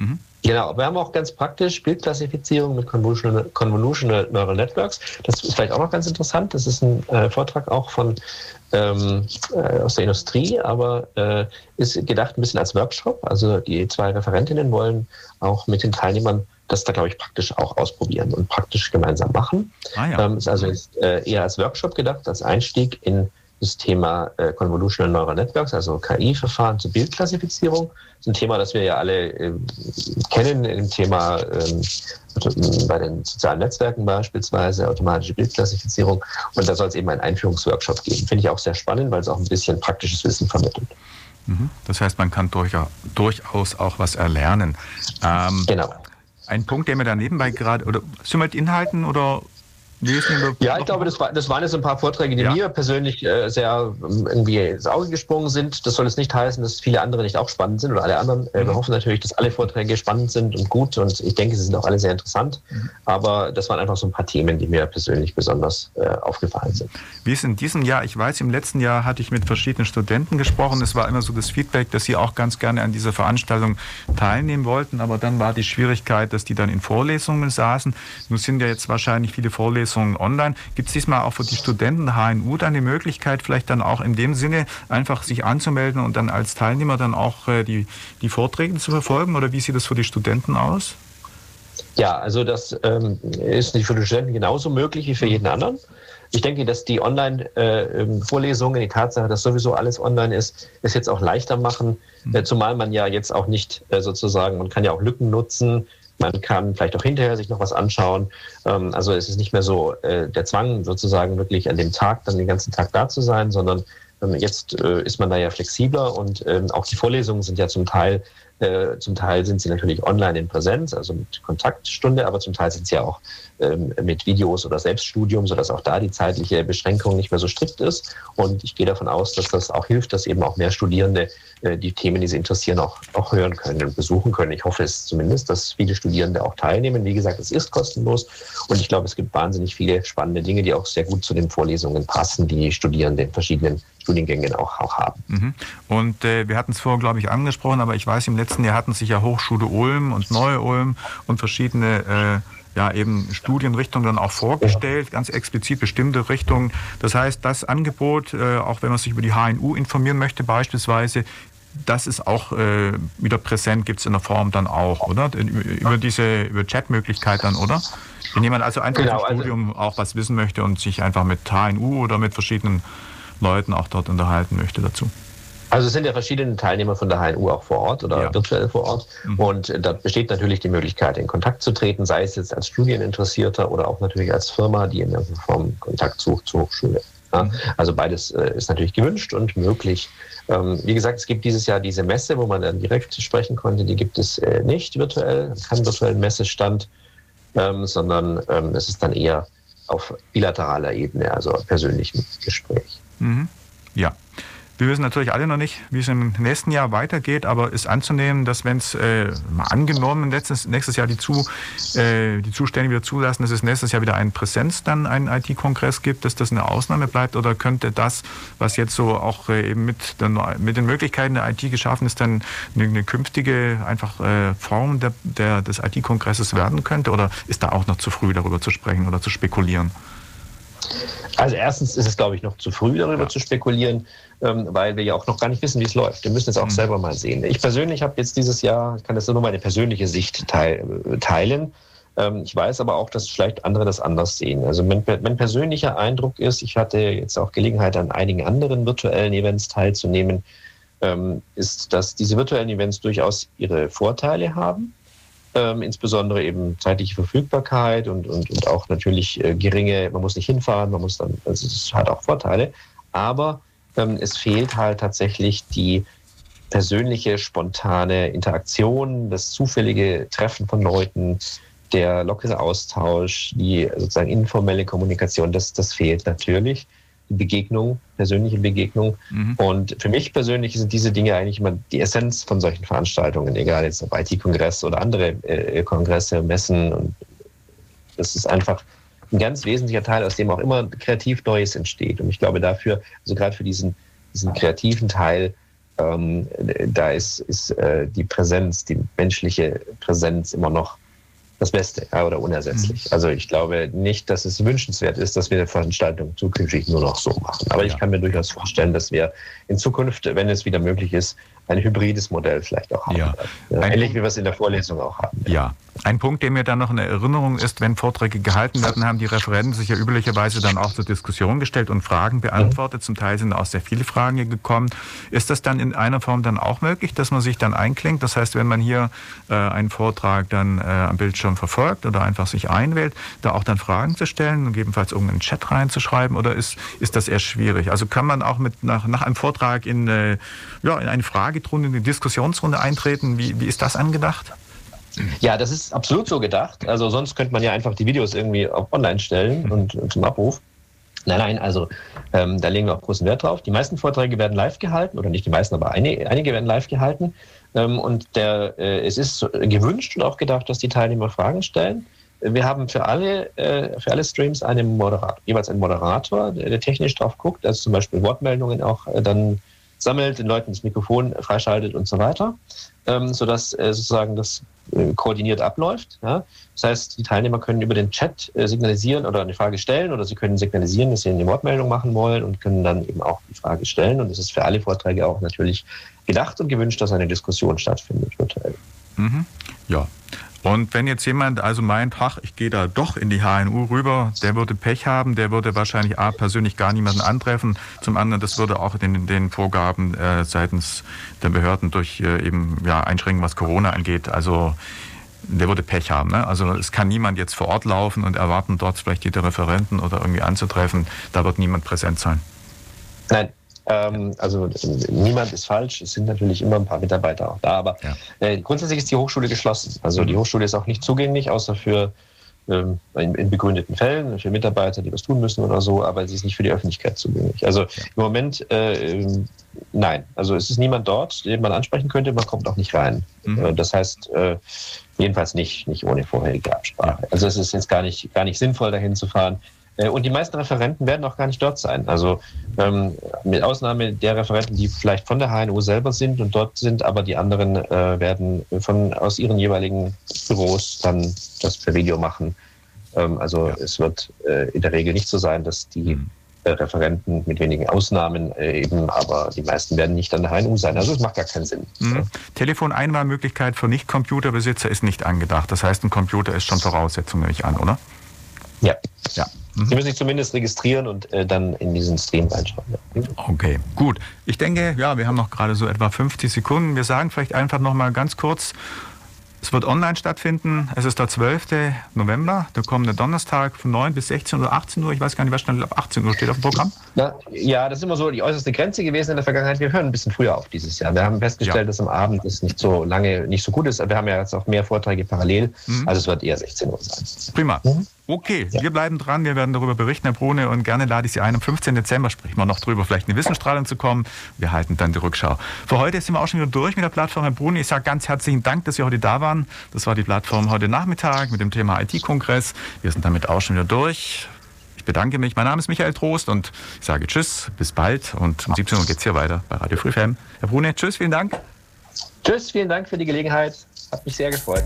Genau, wir haben auch ganz praktisch Bildklassifizierung mit Convolutional, Convolutional Neural Networks. Das ist vielleicht auch noch ganz interessant. Das ist ein äh, Vortrag auch von ähm, äh, aus der Industrie, aber äh, ist gedacht ein bisschen als Workshop. Also die zwei Referentinnen wollen auch mit den Teilnehmern das da, glaube ich, praktisch auch ausprobieren und praktisch gemeinsam machen. Ah, ja. ähm, ist also jetzt, äh, eher als Workshop gedacht, als Einstieg in das Thema äh, Convolutional Neural Networks, also K I-Verfahren zur Bildklassifizierung. Das ist ein Thema, das wir ja alle äh, kennen, im Thema ähm, bei den sozialen Netzwerken beispielsweise, automatische Bildklassifizierung. Und da soll es eben einen Einführungsworkshop geben. Finde ich auch sehr spannend, weil es auch ein bisschen praktisches Wissen vermittelt. Das heißt, man kann durchaus, durchaus auch was erlernen. Ähm, genau. Ein Punkt, der mir da nebenbei gerade, oder sind wir mit Inhalten oder lesen? Ja, ich glaube, das, war, das waren jetzt ein paar Vorträge, die ja. mir persönlich äh, sehr ähm, irgendwie ins Auge gesprungen sind. Das soll jetzt nicht heißen, dass viele andere nicht auch spannend sind oder alle anderen. Äh, mhm. Wir hoffen natürlich, dass alle Vorträge spannend sind und gut und ich denke, sie sind auch alle sehr interessant. Mhm. Aber das waren einfach so ein paar Themen, die mir persönlich besonders äh, aufgefallen sind. Wie ist in diesem Jahr? Ich weiß, im letzten Jahr hatte ich mit verschiedenen Studenten gesprochen. Es war immer so das Feedback, dass sie auch ganz gerne an dieser Veranstaltung teilnehmen wollten. Aber dann war die Schwierigkeit, dass die dann in Vorlesungen saßen. Nun sind ja jetzt wahrscheinlich viele Vorlesungen online. Gibt es diesmal auch für die Studenten H N U dann die Möglichkeit, vielleicht dann auch in dem Sinne einfach sich anzumelden und dann als Teilnehmer dann auch äh, die, die Vorträge zu verfolgen? Oder wie sieht das für die Studenten aus? Ja, also das ähm, ist nicht für die Studenten genauso möglich wie für jeden anderen. Ich denke, dass die Online-Vorlesungen, äh, die Tatsache, dass sowieso alles online ist, es jetzt auch leichter machen, mhm. äh, zumal man ja jetzt auch nicht äh, sozusagen, man kann ja auch Lücken nutzen, man kann vielleicht auch hinterher sich noch was anschauen. Ähm, also es ist nicht mehr so äh, der Zwang, sozusagen wirklich an dem Tag dann den ganzen Tag da zu sein, sondern ähm, jetzt äh, ist man da ja flexibler und ähm, auch die Vorlesungen sind ja zum Teil, äh, zum Teil sind sie natürlich online in Präsenz, also mit Kontaktstunde, aber zum Teil sind sie ja auch ähm, mit Videos oder Selbststudium, sodass auch da die zeitliche Beschränkung nicht mehr so strikt ist. Und ich gehe davon aus, dass das auch hilft, dass eben auch mehr Studierende äh, die Themen, die sie interessieren, auch, auch hören können und besuchen können. Ich hoffe es zumindest, dass viele Studierende auch teilnehmen. Wie gesagt, es ist kostenlos und ich glaube, es gibt wahnsinnig viele spannende Dinge, die auch sehr gut zu den Vorlesungen passen, die Studierende in verschiedenen Studiengängen auch, auch haben. Mhm. Und äh, wir hatten es vorher, glaube ich, angesprochen, aber ich weiß, im letzten Jahr hatten sich ja Hochschule Ulm und Neu-Ulm und verschiedene äh, ja, eben Studienrichtungen dann auch vorgestellt, ganz explizit bestimmte Richtungen. Das heißt, das Angebot, äh, auch wenn man sich über die H N U informieren möchte beispielsweise, das ist auch äh, wieder präsent, gibt es in der Form dann auch, oder? Über diese über Chatmöglichkeit dann, oder? Wenn jemand also einfach genau, im Studium also auch was wissen möchte und sich einfach mit H N U oder mit verschiedenen Leuten auch dort unterhalten möchte dazu. Also es sind ja verschiedene Teilnehmer von der H N U auch vor Ort oder ja. virtuell vor Ort. Mhm. Und da besteht natürlich die Möglichkeit, in Kontakt zu treten, sei es jetzt als Studieninteressierter oder auch natürlich als Firma, die in irgendeiner Form Kontakt sucht zur Hochschule. Ja? Mhm. Also beides äh, ist natürlich gewünscht und möglich. Ähm, wie gesagt, es gibt dieses Jahr diese Messe, wo man dann direkt sprechen konnte. Die gibt es äh, nicht virtuell, keinen virtuellen Messestand, ähm, sondern ähm, es ist dann eher auf bilateraler Ebene, also persönlichem Gespräch. Mhm. Ja. Wir wissen natürlich alle noch nicht, wie es im nächsten Jahr weitergeht, aber ist anzunehmen, dass wenn es äh, mal angenommen nächstes, nächstes Jahr die, zu, äh, die Zustände wieder zulassen, dass es nächstes Jahr wieder einen Präsenz, dann einen I T-Kongress gibt, dass das eine Ausnahme bleibt, oder könnte das, was jetzt so auch äh, eben mit, der, mit den Möglichkeiten der I T geschaffen ist, dann eine, eine künftige einfach äh, Form der, der, des I T-Kongresses werden könnte, oder ist da auch noch zu früh darüber zu sprechen oder zu spekulieren? Also erstens ist es, glaube ich, noch zu früh, darüber ja. zu spekulieren, ähm, weil wir ja auch noch gar nicht wissen, wie es läuft. Wir müssen es auch mhm. selber mal sehen. Ich persönlich habe jetzt dieses Jahr, ich kann das nur meine persönliche Sicht teil, teilen. Ähm, ich weiß aber auch, dass vielleicht andere das anders sehen. Also mein, mein persönlicher Eindruck ist, ich hatte jetzt auch Gelegenheit, an einigen anderen virtuellen Events teilzunehmen, ähm, ist, dass diese virtuellen Events durchaus ihre Vorteile haben. Ähm, insbesondere eben zeitliche Verfügbarkeit und, und, und auch natürlich äh, geringe, man muss nicht hinfahren, man muss dann, also es hat auch Vorteile, aber ähm, es fehlt halt tatsächlich die persönliche, spontane Interaktion, das zufällige Treffen von Leuten, der lockere Austausch, die sozusagen informelle Kommunikation, das, das fehlt natürlich. Die Begegnung, persönliche Begegnung. Mhm. Und für mich persönlich sind diese Dinge eigentlich immer die Essenz von solchen Veranstaltungen, egal jetzt ob I T-Kongress oder andere äh, Kongresse, Messen. Und das ist einfach ein ganz wesentlicher Teil, aus dem auch immer kreativ Neues entsteht. Und ich glaube dafür, also gerade für diesen, diesen kreativen Teil, ähm, da ist, ist äh, die Präsenz, die menschliche Präsenz immer noch das Beste, ja, oder unersetzlich. Mhm. Also ich glaube nicht, dass es wünschenswert ist, dass wir Veranstaltungen zukünftig nur noch so machen. Aber ja. ich kann mir durchaus vorstellen, dass wir in Zukunft, wenn es wieder möglich ist, ein hybrides Modell vielleicht auch haben. Ja. Ja, ähnlich wie wir es in der Vorlesung auch haben. Ja. ja. Ein Punkt, der mir dann noch in Erinnerung ist, wenn Vorträge gehalten werden, haben die Referenten sich ja üblicherweise dann auch zur Diskussion gestellt und Fragen beantwortet. Mhm. Zum Teil sind auch sehr viele Fragen gekommen. Ist das dann in einer Form dann auch möglich, dass man sich dann einklingt? Das heißt, wenn man hier äh, einen Vortrag dann äh, am Bildschirm verfolgt oder einfach sich einwählt, da auch dann Fragen zu stellen und gegebenenfalls irgendeinen Chat reinzuschreiben, oder ist, ist das eher schwierig? Also kann man auch mit nach, nach einem Vortrag in, äh, ja, in eine Fragerunde, in eine Diskussionsrunde eintreten? Wie, wie ist das angedacht? Ja, das ist absolut so gedacht. Also sonst könnte man ja einfach die Videos irgendwie auf online stellen und, und zum Abruf. Nein, nein, also ähm, da legen wir auch großen Wert drauf. Die meisten Vorträge werden live gehalten, oder nicht die meisten, aber einige, einige werden live gehalten. Ähm, und der, äh, es ist gewünscht und auch gedacht, dass die Teilnehmer Fragen stellen. Wir haben für alle, äh, für alle Streams einen Moderator, jeweils einen Moderator, der, der technisch drauf guckt, also zum Beispiel Wortmeldungen auch äh, dann sammelt, den Leuten das Mikrofon freischaltet und so weiter, ähm, sodass äh, sozusagen das äh, koordiniert abläuft. Ja? Das heißt, die Teilnehmer können über den Chat äh, signalisieren oder eine Frage stellen, oder sie können signalisieren, dass sie eine Wortmeldung machen wollen, und können dann eben auch die Frage stellen. Und es ist für alle Vorträge auch natürlich gedacht und gewünscht, dass eine Diskussion stattfindet virtuell. Mhm. Ja. Und wenn jetzt jemand also meint, ach, ich gehe da doch in die H N U rüber, der würde Pech haben, der würde wahrscheinlich A, persönlich gar niemanden antreffen, zum anderen, das würde auch den, den Vorgaben äh, seitens der Behörden durch äh, eben ja, Einschränkungen, was Corona angeht, also der würde Pech haben. Ne? Also es kann niemand jetzt vor Ort laufen und erwarten, dort vielleicht die Referenten oder irgendwie anzutreffen, da wird niemand präsent sein. Nein. Also niemand ist falsch, es sind natürlich immer ein paar Mitarbeiter auch da, aber ja. äh, grundsätzlich ist die Hochschule geschlossen. Also die Hochschule ist auch nicht zugänglich, außer für ähm, in, in begründeten Fällen, für Mitarbeiter, die was tun müssen oder so, aber sie ist nicht für die Öffentlichkeit zugänglich. Also ja. im Moment, äh, nein, also es ist niemand dort, den man ansprechen könnte, man kommt auch nicht rein. Mhm. Das heißt, äh, jedenfalls nicht, nicht ohne vorherige Absprache. Ja. Also es ist jetzt gar nicht, gar nicht sinnvoll, dahin zu fahren. Und die meisten Referenten werden auch gar nicht dort sein. Also ähm, mit Ausnahme der Referenten, die vielleicht von der H N U selber sind und dort sind, aber die anderen äh, werden von aus ihren jeweiligen Büros dann das per Video machen. Ähm, also ja. es wird äh, in der Regel nicht so sein, dass die mhm. äh, Referenten mit wenigen Ausnahmen äh, eben, aber die meisten werden nicht an der H N U sein. Also es macht gar keinen Sinn. Mhm. Ja. Telefoneinwahlmöglichkeit für Nicht-Computerbesitzer ist nicht angedacht. Das heißt, ein Computer ist schon Voraussetzung, nehme ich an, oder? Ja. Ja. Sie müssen sich zumindest registrieren und äh, dann in diesen Stream reinschauen. Ja. Okay, gut. Ich denke, ja, wir haben noch gerade so etwa fünfzig Sekunden. Wir sagen vielleicht einfach noch mal ganz kurz, es wird online stattfinden. Es ist der zwölfte November, der kommende Donnerstag von neun bis sechzehn oder achtzehn Uhr. Ich weiß gar nicht, was schnell ab achtzehn Uhr steht auf dem Programm. Na, ja, das ist immer so die äußerste Grenze gewesen in der Vergangenheit. Wir hören ein bisschen früher auf dieses Jahr. Wir haben festgestellt, ja. dass am Abend das nicht so lange, nicht so gut ist. Wir haben ja jetzt auch mehr Vorträge parallel. Mhm. Also es wird eher sechzehn Uhr sein. Prima. Mhm. Okay, ja. wir bleiben dran, wir werden darüber berichten, Herr Brune, und gerne lade ich Sie ein. Am fünfzehnten Dezember sprechen wir noch drüber, vielleicht in die Wissensstrahlung zu kommen. Wir halten dann die Rückschau. Für heute sind wir auch schon wieder durch mit der Plattform, Herr Brune. Ich sage ganz herzlichen Dank, dass Sie heute da waren. Das war die Plattform heute Nachmittag mit dem Thema I T-Kongress. Wir sind damit auch schon wieder durch. Ich bedanke mich. Mein Name ist Michael Trost und ich sage Tschüss, bis bald. Und um siebzehn Uhr geht es hier weiter bei Radio Free F M. Herr Brune, tschüss, vielen Dank. Tschüss, vielen Dank für die Gelegenheit. Hat mich sehr gefreut.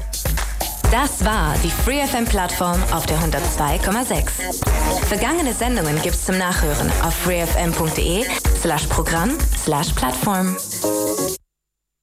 Das war die Free F M-Plattform auf der hundertzwei Komma sechs. Vergangene Sendungen gibt's zum Nachhören auf freefm punkt de slash Programm slash Plattform.